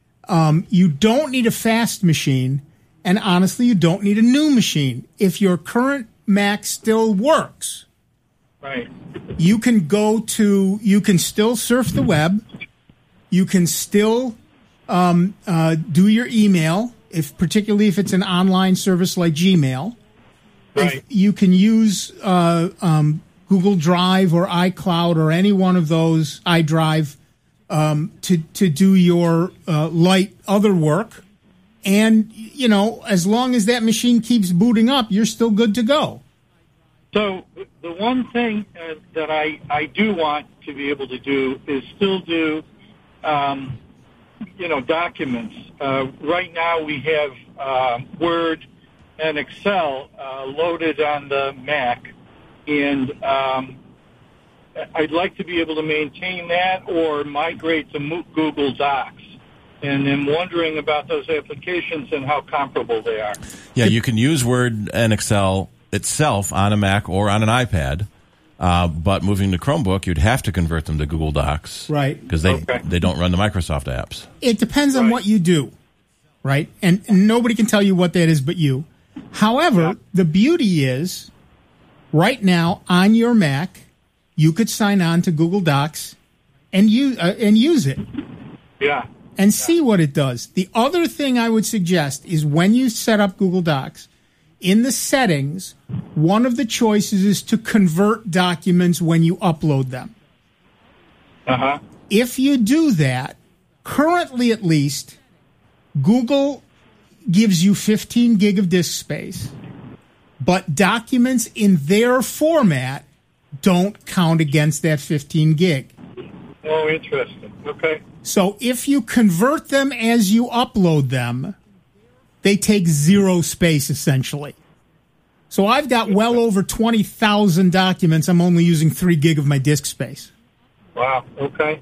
Um, you don't need a fast machine, and honestly, you don't need a new machine. If your current Mac still works, Right. you can go to, you can still surf the web, you can still um, uh, do your email, if particularly if it's an online service like Gmail. Right. If you can use uh, um, Google Drive or iCloud or any one of those, iDrive, um, to to do your uh, light other work, and you know as long as that machine keeps booting up, you're still good to go. So the one thing uh, that I, I do want to be able to do is still do, um, you know, documents. Uh, right now we have uh, Word and Excel uh, loaded on the Mac, and um, I'd like to be able to maintain that or migrate to Mo- Google Docs. And I'm wondering about those applications and how comparable they are. Yeah, you can use Word and Excel itself on a Mac or on an iPad, uh, but moving to Chromebook, you'd have to convert them to Google Docs, Right. Because they Okay. they don't run the Microsoft apps. It depends on Right. what you do, right? And, and nobody can tell you what that is but you. However, Yeah. the beauty is, right now on your Mac, you could sign on to Google Docs and use uh, and use it Yeah. and see what it does. The other thing I would suggest is when you set up Google Docs, in the settings, one of the choices is to convert documents when you upload them. Uh-huh. If you do that, currently at least, Google gives you fifteen gig of disk space, but documents in their format don't count against that fifteen gig. Oh, interesting. Okay. So if you convert them as you upload them, they take zero space, essentially. So I've got well over twenty thousand documents. I'm only using three gig of my disk space. Wow. Okay.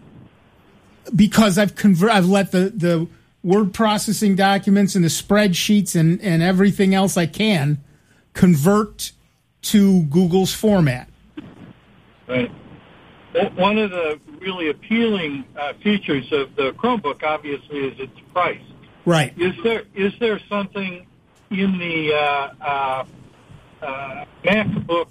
Because I've convert, I've let the, the word processing documents and the spreadsheets and, and everything else I can convert to Google's format. Right. One of the really appealing uh, features of the Chromebook, obviously, is its price. Right. Is there is there something in the uh, uh, uh, MacBook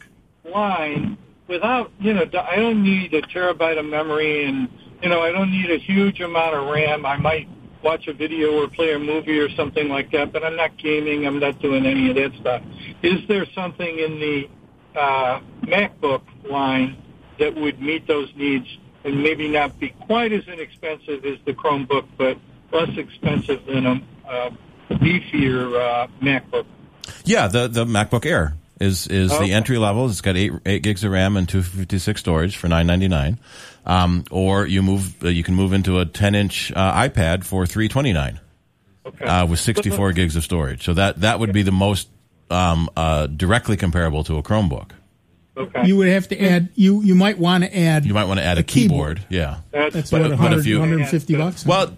line without, you know, I don't need a terabyte of memory and, you know, I don't need a huge amount of RAM. I might watch a video or play a movie or something like that, but I'm not gaming. I'm not doing any of that stuff. Is there something in the uh, MacBook line that would meet those needs and maybe not be quite as inexpensive as the Chromebook, but less expensive than a uh, beefier uh, MacBook? Yeah, the, the MacBook Air is is okay. the entry level. It's got eight eight gigs of RAM and two fifty-six storage for nine ninety-nine. Um, or you move uh, you can move into a ten inch uh, iPad for three twenty-nine. Okay. Uh, with sixty-four gigs of storage. So that that would be the most um, uh, directly comparable to a Chromebook. Okay. You would have to add. You you might want to add. You might want to add a, a keyboard. keyboard. Yeah. That's, That's what, one hundred, you, one hundred fifty bucks. Well,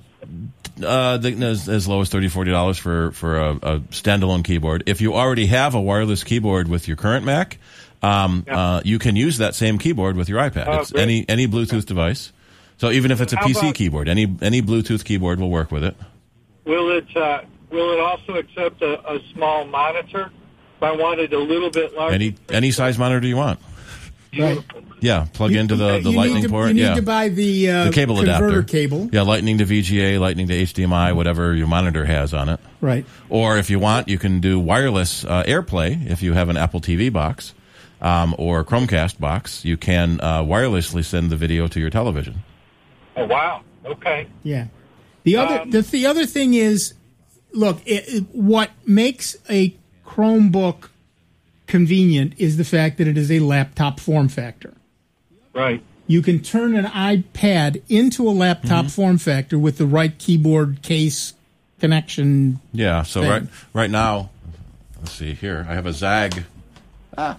uh, the, as, as low as thirty, forty dollars for for a, a standalone keyboard. If you already have a wireless keyboard with your current Mac, um, yeah. uh, you can use that same keyboard with your iPad. Oh, it's any any Bluetooth device. So even if it's a How P C about, keyboard, any any Bluetooth keyboard will work with it. Will it uh, will it also accept a, a small monitor? If I wanted a little bit larger. Any any size monitor you want. Right. Yeah, plug you, into the, the you lightning need to, port. You need yeah. to buy the, uh, the cable converter adapter. cable. Yeah, lightning to V G A, lightning to H D M I, whatever your monitor has on it. Right. Or if you want, you can do wireless uh, AirPlay if you have an Apple T V box um, or Chromecast box. You can uh, wirelessly send the video to your television. Oh, wow. Okay. Yeah. The other um, the, the other thing is, look, it, it, what makes a Chromebook convenient is the fact that it is a laptop form factor. Right. You can turn an iPad into a laptop mm-hmm. form factor with the right keyboard case connection. Yeah, so thing. right right now, let's see here. I have a Zag. Ah.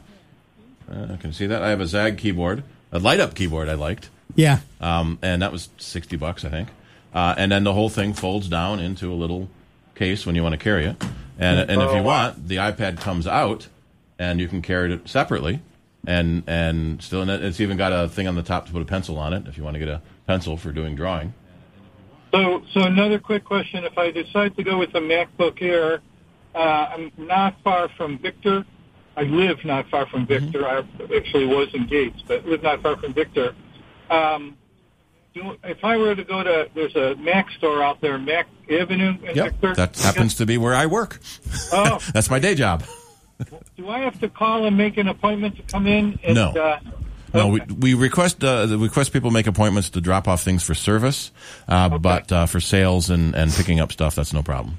Uh, I can see that. I have a Zag keyboard, a light-up keyboard I liked. Yeah. Um, and that was sixty bucks, I think. Uh, and then the whole thing folds down into a little case when you want to carry it. And, and if you want, the iPad comes out, and you can carry it separately, and and still, and it's even got a thing on the top to put a pencil on it if you want to get a pencil for doing drawing. So, so another quick question: if I decide to go with a MacBook Air, uh, I'm not far from Victor. I live not far from Victor. Mm-hmm. I actually was in Gates, but live not far from Victor. Um, do, if I were to go to, there's a Mac store out there, Mac Avenue in yep, Victor. That happens to be where I work. Oh, that's my day job. Do I have to call and make an appointment to come in? And, no. Uh, no, we, we request uh, request people make appointments to drop off things for service, uh, okay. but uh, for sales and, and picking up stuff, that's no problem.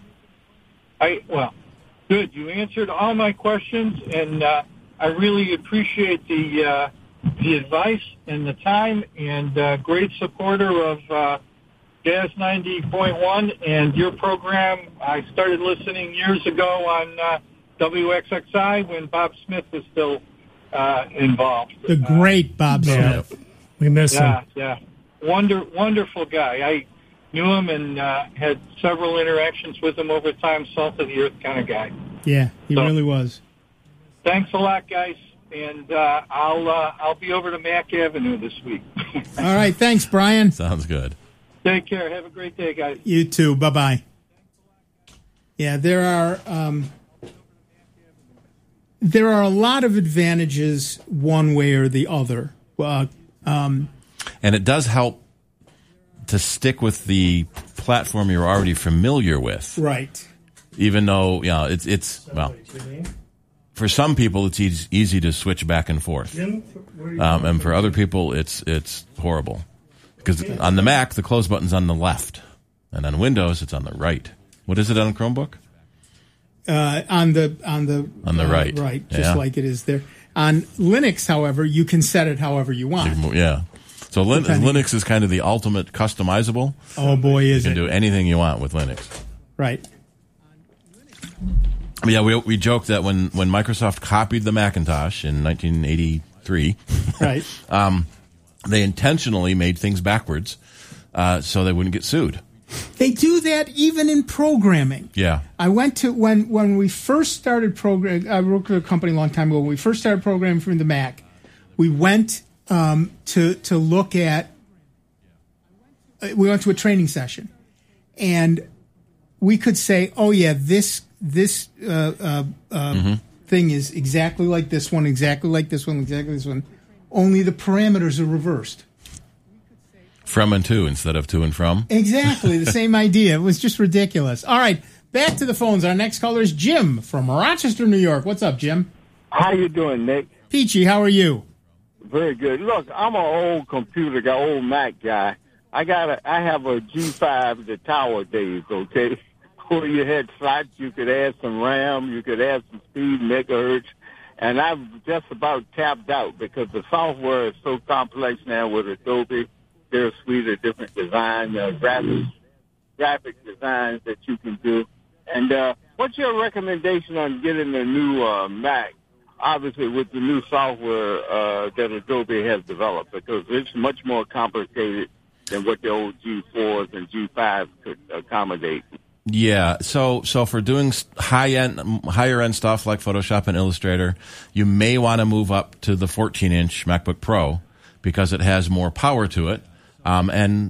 I well, good. You answered all my questions, and uh, I really appreciate the uh, the advice and the time, and uh, great supporter of uh, Jazz ninety point one and your program. I started listening years ago on Uh, W X X I when Bob Smith was still uh, involved. The great Bob yeah. Smith. We miss yeah, him. Yeah, Wonder, wonderful guy. I knew him and uh, had several interactions with him over time. Salt of the earth kind of guy. Yeah, he so, really was. Thanks a lot, guys, and uh, I'll uh, I'll be over to Mac Avenue this week. All right, thanks, Brian. Sounds good. Take care. Have a great day, guys. You too. Bye bye. Yeah, there are. Um, There are a lot of advantages one way or the other. Uh, um, and it does help to stick with the platform you're already familiar with. Right. Even though, you know, it's, it's well, for some people it's easy, easy to switch back and forth. Um, and for other people it's it's horrible. Because on the Mac, the close button's on the left. And on Windows, it's on the right. What is it on Chromebook? Uh, on the on the on the uh, right, right, just yeah. like it is there. On Linux, however, you can set it however you want. Yeah. So Lin- Linux is kind of the ultimate customizable. Oh, boy, is it. You can it. do anything you want with Linux. Right. Yeah, we we joked that when, when Microsoft copied the Macintosh in nineteen eighty-three, right, um, they intentionally made things backwards uh, so they wouldn't get sued. They do that even in programming. Yeah. I went to, when, when we first started programming, I worked at a company a long time ago. When we first started programming for the Mac, we went um, to, to look at, uh, we went to a training session. And we could say, oh, yeah, this this uh, uh, uh, mm-hmm. thing is exactly like this one, exactly like this one, exactly this one. Only the parameters are reversed. From and to instead of to and from. Exactly, the same idea. It was just ridiculous. All right, back to the phones. Our next caller is Jim from Rochester, New York. What's up, Jim? How you doing, Nick? Peachy, how are you? Very good. Look, I'm an old computer guy, old Mac guy. I got a, I have a G five, the Tower days, okay? Where you had slots, you could add some RAM, you could add some speed, megahertz, and I've just about tapped out because the software is so complex now with Adobe. There's a suite of different design, uh, graphics, graphic designs that you can do. And uh, what's your recommendation on getting a new uh, Mac? Obviously, with the new software uh, that Adobe has developed, because it's much more complicated than what the old G fours and G fives could accommodate. Yeah, so so for doing high end, higher end stuff like Photoshop and Illustrator, you may want to move up to the fourteen inch MacBook Pro because it has more power to it, um, and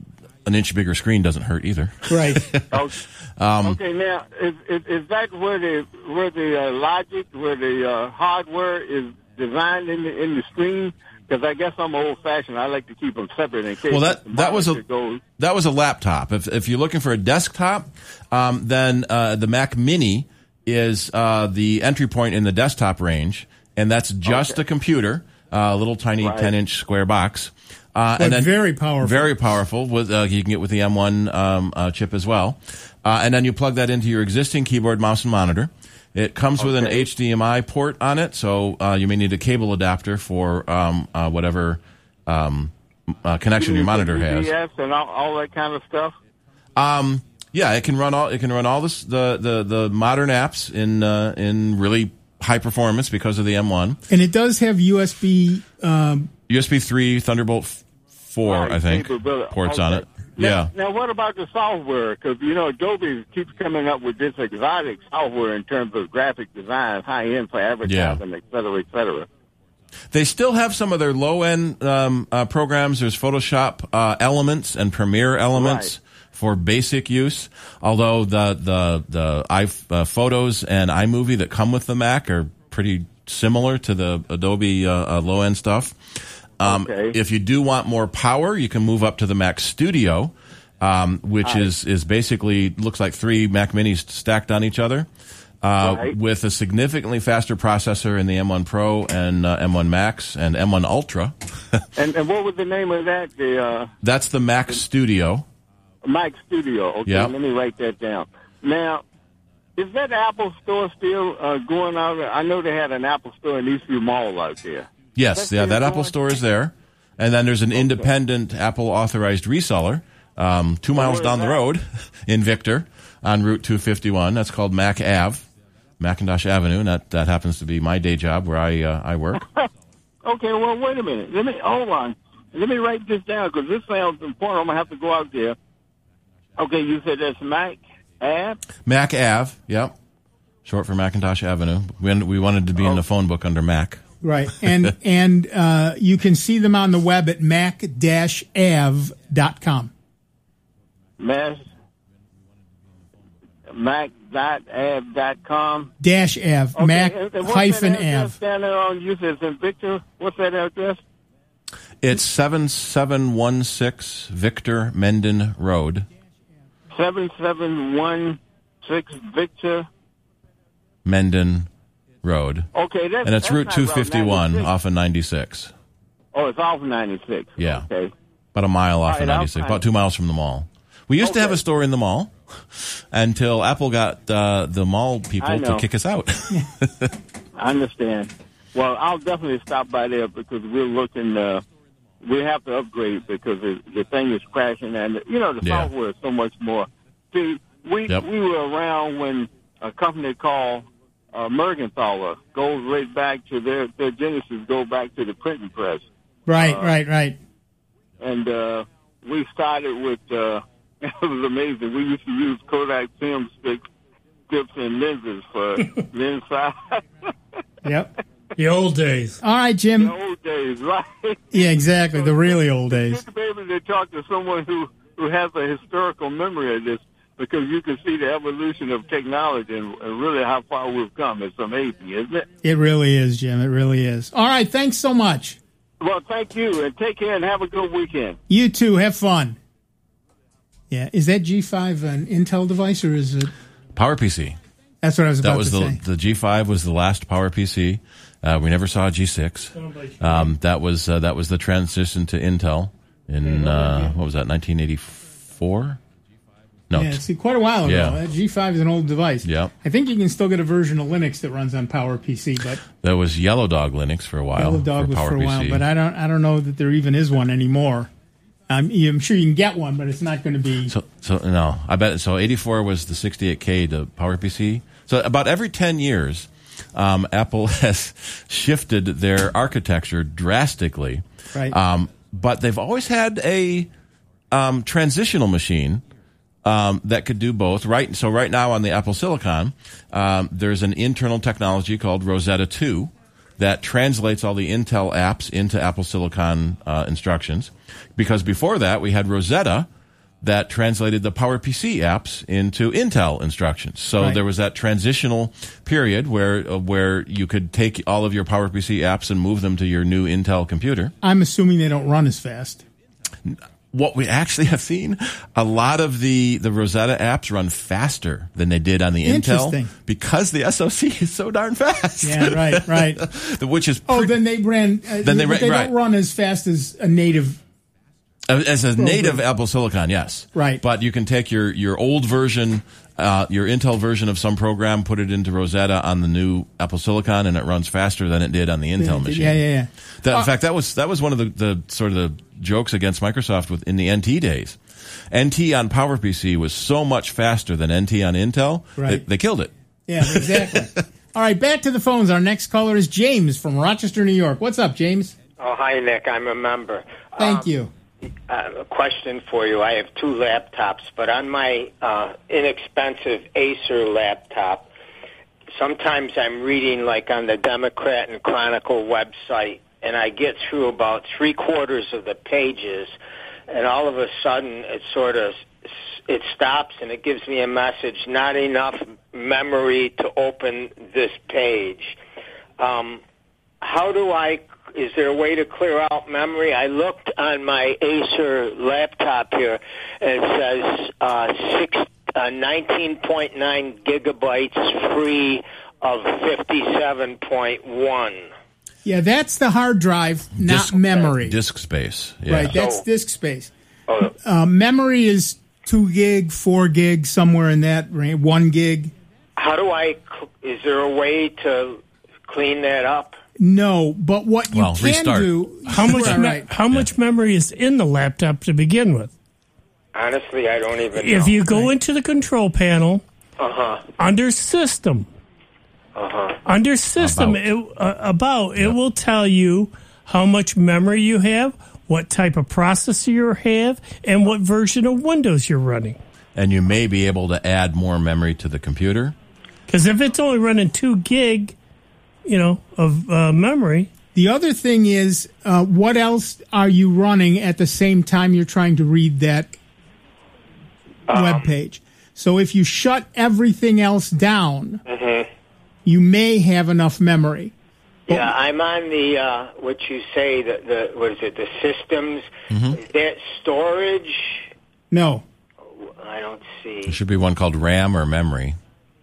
an inch bigger screen doesn't hurt either. Right. okay. Um, okay. Now, is, is, is that where the where the uh, logic, where the uh, hardware is designed in the in the screen? Because I guess I'm old fashioned. I like to keep them separate in case. Well, that that was a goes. that was a laptop. If if you're looking for a desktop, um, then uh, the Mac Mini is uh, the entry point in the desktop range, and that's just okay. a computer, uh, a little tiny right. ten inch square box. Uh, but and then very powerful. Very powerful. With uh, you can get with the M one um, uh, chip as well, uh, and then you plug that into your existing keyboard, mouse, and monitor. It comes okay. with an H D M I port on it, so uh, you may need a cable adapter for um, uh, whatever um, uh, connection your monitor has. U P S and all, all that kind of stuff. Um, yeah, it can run all. It can run all this, the the the modern apps in uh, in really high performance because of the M one. And it does have U S B. Um, U S B three, Thunderbolt four, right, I think, capability. ports okay. on it. Now, yeah. Now, what about the software? Because, you know, Adobe keeps coming up with this exotic software in terms of graphic design, high-end for advertising, yeah. et cetera, et cetera. They still have some of their low-end um, uh, programs. There's Photoshop uh, Elements and Premiere Elements right. for basic use, although the the, the iPhotos and iMovie that come with the Mac are pretty similar to the Adobe uh, uh, low-end stuff. Um, okay. If you do want more power, you can move up to the Mac Studio, um, which right. is, is basically looks like three Mac Minis stacked on each other, uh, right. with a significantly faster processor in the M one Pro and uh, M one Max and M one Ultra. and, and what was the name of that? The uh, That's the Mac the, Studio. Mac Studio. Okay, yep. Let me write that down. Now, is that Apple Store still uh, going out? I know they had an Apple Store in Eastview Mall out there. Yes, yeah, that Apple Store is there. And then there's an okay. independent Apple authorized reseller um, two miles down the road in Victor on Route two fifty-one. That's called Mac Ave, Macintosh Avenue. And that, that happens to be my day job where I uh, I work. Okay, well, wait a minute. Let me hold on. Let me write this down because this sounds important. I'm going to have to go out there. Okay, you said that's Mac Ave? Mac Ave, yep. Short for Macintosh Avenue. We, we wanted to be oh. in the phone book under Mac. Right, and and uh, you can see them on the web at mac dash av dot com. Mac mac dot av dot com. Dash av, okay. Mac and, and hyphen av. Down there on you said in Victor. What's that address? It's seven seven one six Victor Menden Road. Seven seven one six Victor Menden Road. Okay, that's, and it's that's Route two fifty-one off of ninety-six. Oh, it's off of ninety-six. Yeah. Okay. About a mile off right, of ninety-six, about two miles from the mall. We used okay. to have a store in the mall until Apple got uh, the mall people to kick us out. I understand. Well, I'll definitely stop by there because we're looking. Uh, we have to upgrade because the, the thing is crashing, and you know the Yeah. software is so much more. See, we Yep. we were around when a company called uh, Mergenthaler goes right back to their their genesis, go back to the printing press. Right, Uh, right, right. And uh, we started with. Uh, it was amazing. We used to use Kodak film sticks, tips, and lenses for lens size. Yep. The old days. All right, Jim. The old days, right? Yeah, exactly. The really old days. To be able to talk to someone who, who has a historical memory of this, because you can see the evolution of technology and, and really how far we've come. It's amazing, isn't it? It really is, Jim. It really is. All right, thanks so much. Well, thank you, and take care and have a good weekend. You too. Have fun. Yeah. Is that G five an Intel device or is it? PowerPC. That's what I was about That was to the say. the G five was the last PowerPC. Uh, we never saw a G six. Um, that was uh, that was the transition to Intel in uh, what was that, nineteen eighty-four? No, Yeah, see, quite a while ago. Yeah. That G five is an old device. Yeah. I think you can still get a version of Linux that runs on PowerPC, but There was Yellow Dog Linux for a while. Yellow Dog was for for a while. PowerPC. But I don't, I don't know that there even is one anymore. I'm, I'm sure you can get one, but it's not going to be. So, so no, I bet. So eighty-four was the sixty-eight K to PowerPC. So about every ten years, um, Apple has shifted their architecture drastically. Right. Um, but they've always had a um, transitional machine um, that could do both. Right. So right now on the Apple Silicon, um, there's an internal technology called Rosetta two that translates all the Intel apps into Apple Silicon uh, instructions. Because before that, we had Rosetta that translated the PowerPC apps into Intel instructions. So Right. there was that transitional period where uh, where you could take all of your PowerPC apps and move them to your new Intel computer. I'm assuming they don't run as fast. What we actually have seen, a lot of the, the Rosetta apps run faster than they did on the Intel Interesting. because the S O C is so darn fast. Yeah, right, right. Which is Oh, then they ran. Uh, Then they but ran- they right. don't run as fast as a native. As a Program. native Apple Silicon, yes. Right. But you can take your, your old version, uh, your Intel version of some program, put it into Rosetta on the new Apple Silicon, and it runs faster than it did on the Intel machine. Yeah, yeah, yeah. That, Uh, in fact, that was that was one of the, the sort of the jokes against Microsoft with in the N T days. N T on PowerPC was so much faster than N T on Intel, Right. they, they killed it. Yeah, exactly. All right, back to the phones. Our next caller is James from Rochester, New York. What's up, James? Oh, hi, Nick. I'm a member. Thank Um, you. Uh, a question for you. I have two laptops, but on my uh, inexpensive Acer laptop, sometimes I'm reading like on the Democrat and Chronicle website, and I get through about three quarters of the pages, and all of a sudden it sort of it stops and it gives me a message: not enough memory to open this page. Um, how do I? Is there a way to clear out memory? I looked on my Acer laptop here, and it says uh, six, uh, nineteen point nine gigabytes free of fifty-seven point one. Yeah, that's the hard drive, not Disk- memory. Disk space. Yeah. Right, that's disk space. Oh. Uh, memory is two gig, four gig, somewhere in that range, one gig. How do I? cl- Is there a way to clean that up? No, but what you Well, can restart. do. How much? Right, me- right. How much memory is in the laptop to begin with? Honestly, I don't even know. If you go into the control panel Uh huh. under System, Uh huh. under System About. it, uh, about it will tell you how much memory you have, what type of processor you have, and what version of Windows you're running. And you may be able to add more memory to the computer. Because if it's only running two gig, you know, of uh, memory. The other thing is, uh, what else are you running at the same time you're trying to read that web page? So if you shut everything else down, Mm-hmm. you may have enough memory. Yeah, I'm on the uh, what you say the the what is it the systems? Is that storage? No. I don't see. There should be one called RAM or memory.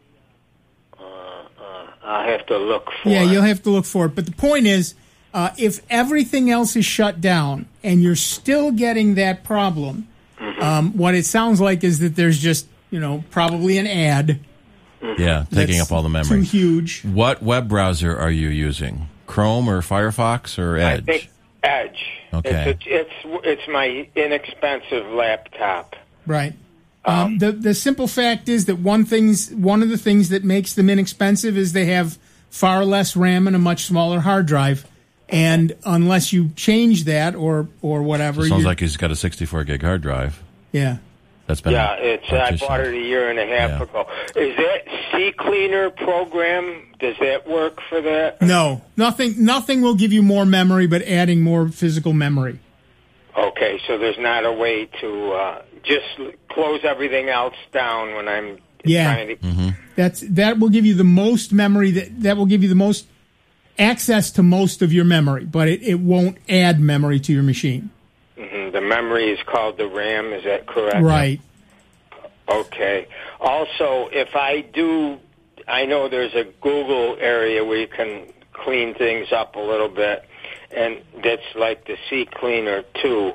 I'll have to look for. Yeah, it. you'll have to look for it. But the point is, uh, if everything else is shut down and you're still getting that problem, um, what it sounds like is that there's just, you know, probably an ad. Yeah, taking That's up all the memory. too huge. What web browser are you using? Chrome or Firefox or Edge? I think Edge. Okay. It's, it's, it's, it's my inexpensive laptop. Right. Um, the the simple fact is that one things one of the things that makes them inexpensive is they have far less RAM and a much smaller hard drive, and unless you change that or or whatever, So it sounds you- like he's got a sixty-four gig hard drive. yeah. That's been Yeah, it's. I partitioned. bought it a year and a half Yeah. ago. Is that C Cleaner program? Does that work for that? No, nothing nothing will give you more memory, but adding more physical memory. Okay, so there's not a way to uh, just l- close everything else down when I'm Yeah. trying to. Mm-hmm. That's that will give you the most memory that that will give you the most access to most of your memory, but it, it won't add memory to your machine. Mhm, the memory is called the RAM. Is that correct? Right. Okay. Also, if I do, I know there's a Google area where you can clean things up a little bit, and that's like the C Cleaner too.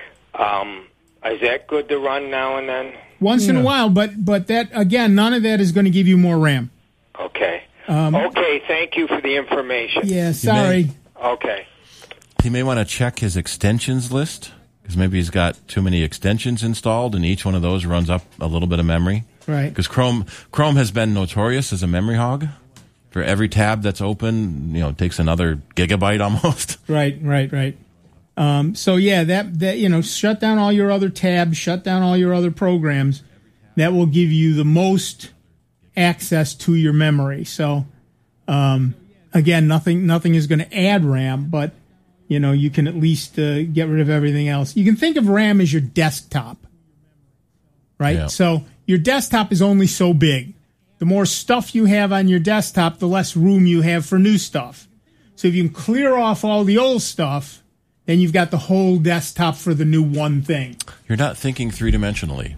Um, is that good to run now and then? Once in a while, but but that again, none of that is going to give you more RAM. Okay. Um, okay, thank you for the information. Yeah, sorry. Okay. He may want to check his extensions list because maybe he's got too many extensions installed, and each one of those runs up a little bit of memory. Right. Because Chrome Chrome has been notorious as a memory hog. For every tab that's open, you know, it takes another gigabyte almost. Right, right, right. Um, so yeah, that that you know, shut down all your other tabs, shut down all your other programs. That will give you the most access to your memory. So um, again, nothing nothing is going to add RAM, but you know, you can at least uh, get rid of everything else. You can think of RAM as your desktop, right? Yeah. So your desktop is only so big. The more stuff you have on your desktop, the less room you have for new stuff. So if you can clear off all the old stuff, then you've got the whole desktop for the new one thing. You're not thinking three-dimensionally.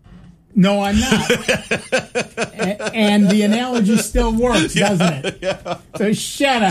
No, I'm not. A- and the analogy still works, doesn't it? Yeah. So shut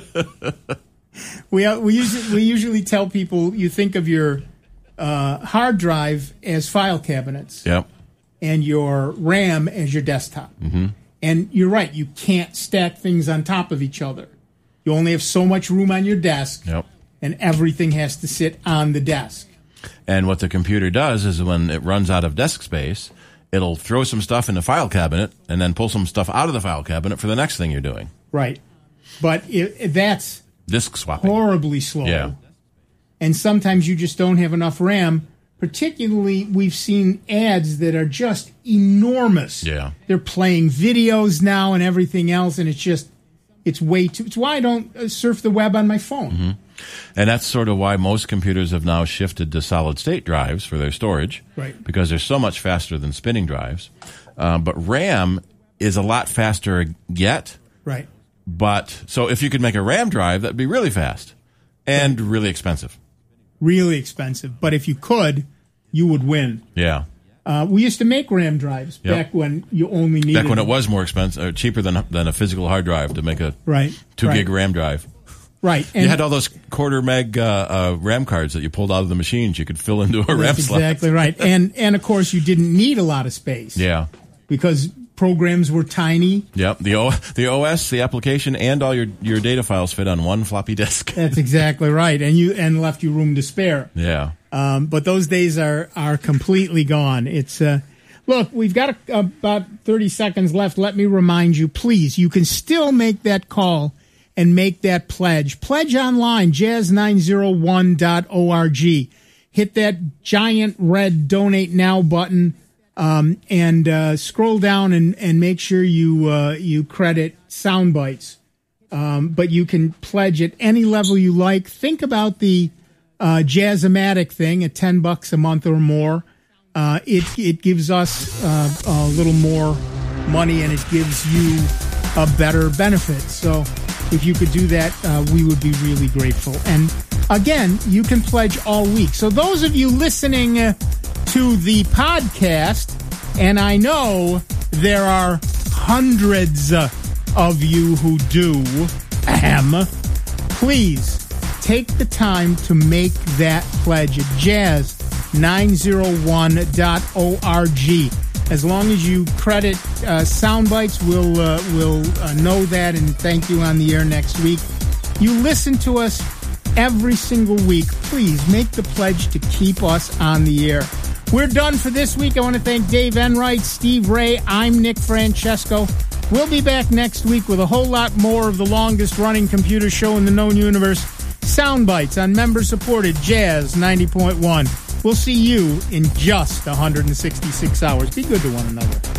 up. We uh, we usually we usually tell people you think of your uh, hard drive as file cabinets. Yep. And your RAM as your desktop. Mm-hmm. And you're right, you can't stack things on top of each other. You only have so much room on your desk, Yep. and everything has to sit on the desk. And what the computer does is when it runs out of desk space, it'll throw some stuff in the file cabinet and then pull some stuff out of the file cabinet for the next thing you're doing. Right. But it, it- that's Disk swapping. horribly slow. Yeah. And sometimes you just don't have enough RAM. Particularly, we've seen ads that are just enormous. Yeah. They're playing videos now and everything else, and it's just, it's way too, it's why I don't uh, surf the web on my phone. Mm-hmm. And that's sort of why most computers have now shifted to solid-state drives for their storage. Right. Because they're so much faster than spinning drives. Um, but RAM is a lot faster yet. Right. But, so if you could make a RAM drive, that'd be really fast and really expensive. Really expensive. But if you could, you would win. Yeah. Uh, we used to make RAM drives Yep. back when you only needed Back when it was more expensive, or cheaper than than a physical hard drive to make a Right, two right. gig RAM drive. Right. You had all those quarter meg uh, uh, RAM cards that you pulled out of the machines. You could fill into a RAM That's slot. exactly right. And and of course you didn't need a lot of space. Yeah. Because programs were tiny. Yep. The o- the O S, the application, and all your, your data files fit on one floppy disk. That's exactly right. And you and left you room to spare. Yeah. Um, but those days are are completely gone. It's uh, look, we've got a, about thirty seconds left. Let me remind you, please, you can still make that call and make that pledge. Pledge online, jazz nine oh one dot org. Hit that giant red donate now button, um, and uh, scroll down and, and make sure you uh, you credit Soundbites. Um, but you can pledge at any level you like. Think about the uh, Jazz-O-Matic thing at ten bucks a month or more. Uh, it it gives us uh, a little more money, and it gives you a better benefit. So if you could do that, uh, we would be really grateful. And again, you can pledge all week. So those of you listening uh, to the podcast, and I know there are hundreds uh, of you who do, ahem, please take the time to make that pledge at jazz nine oh one dot org. As long as you credit uh, Soundbites, we'll, uh, we'll uh, know that and thank you on the air next week. You listen to us every single week. Please make the pledge to keep us on the air. We're done for this week. I want to thank Dave Enright, Steve Ray. I'm Nick Francesco. We'll be back next week with a whole lot more of the longest-running computer show in the known universe, Soundbites on member-supported Jazz ninety point one. We'll see you in just one hundred sixty-six hours. Be good to one another.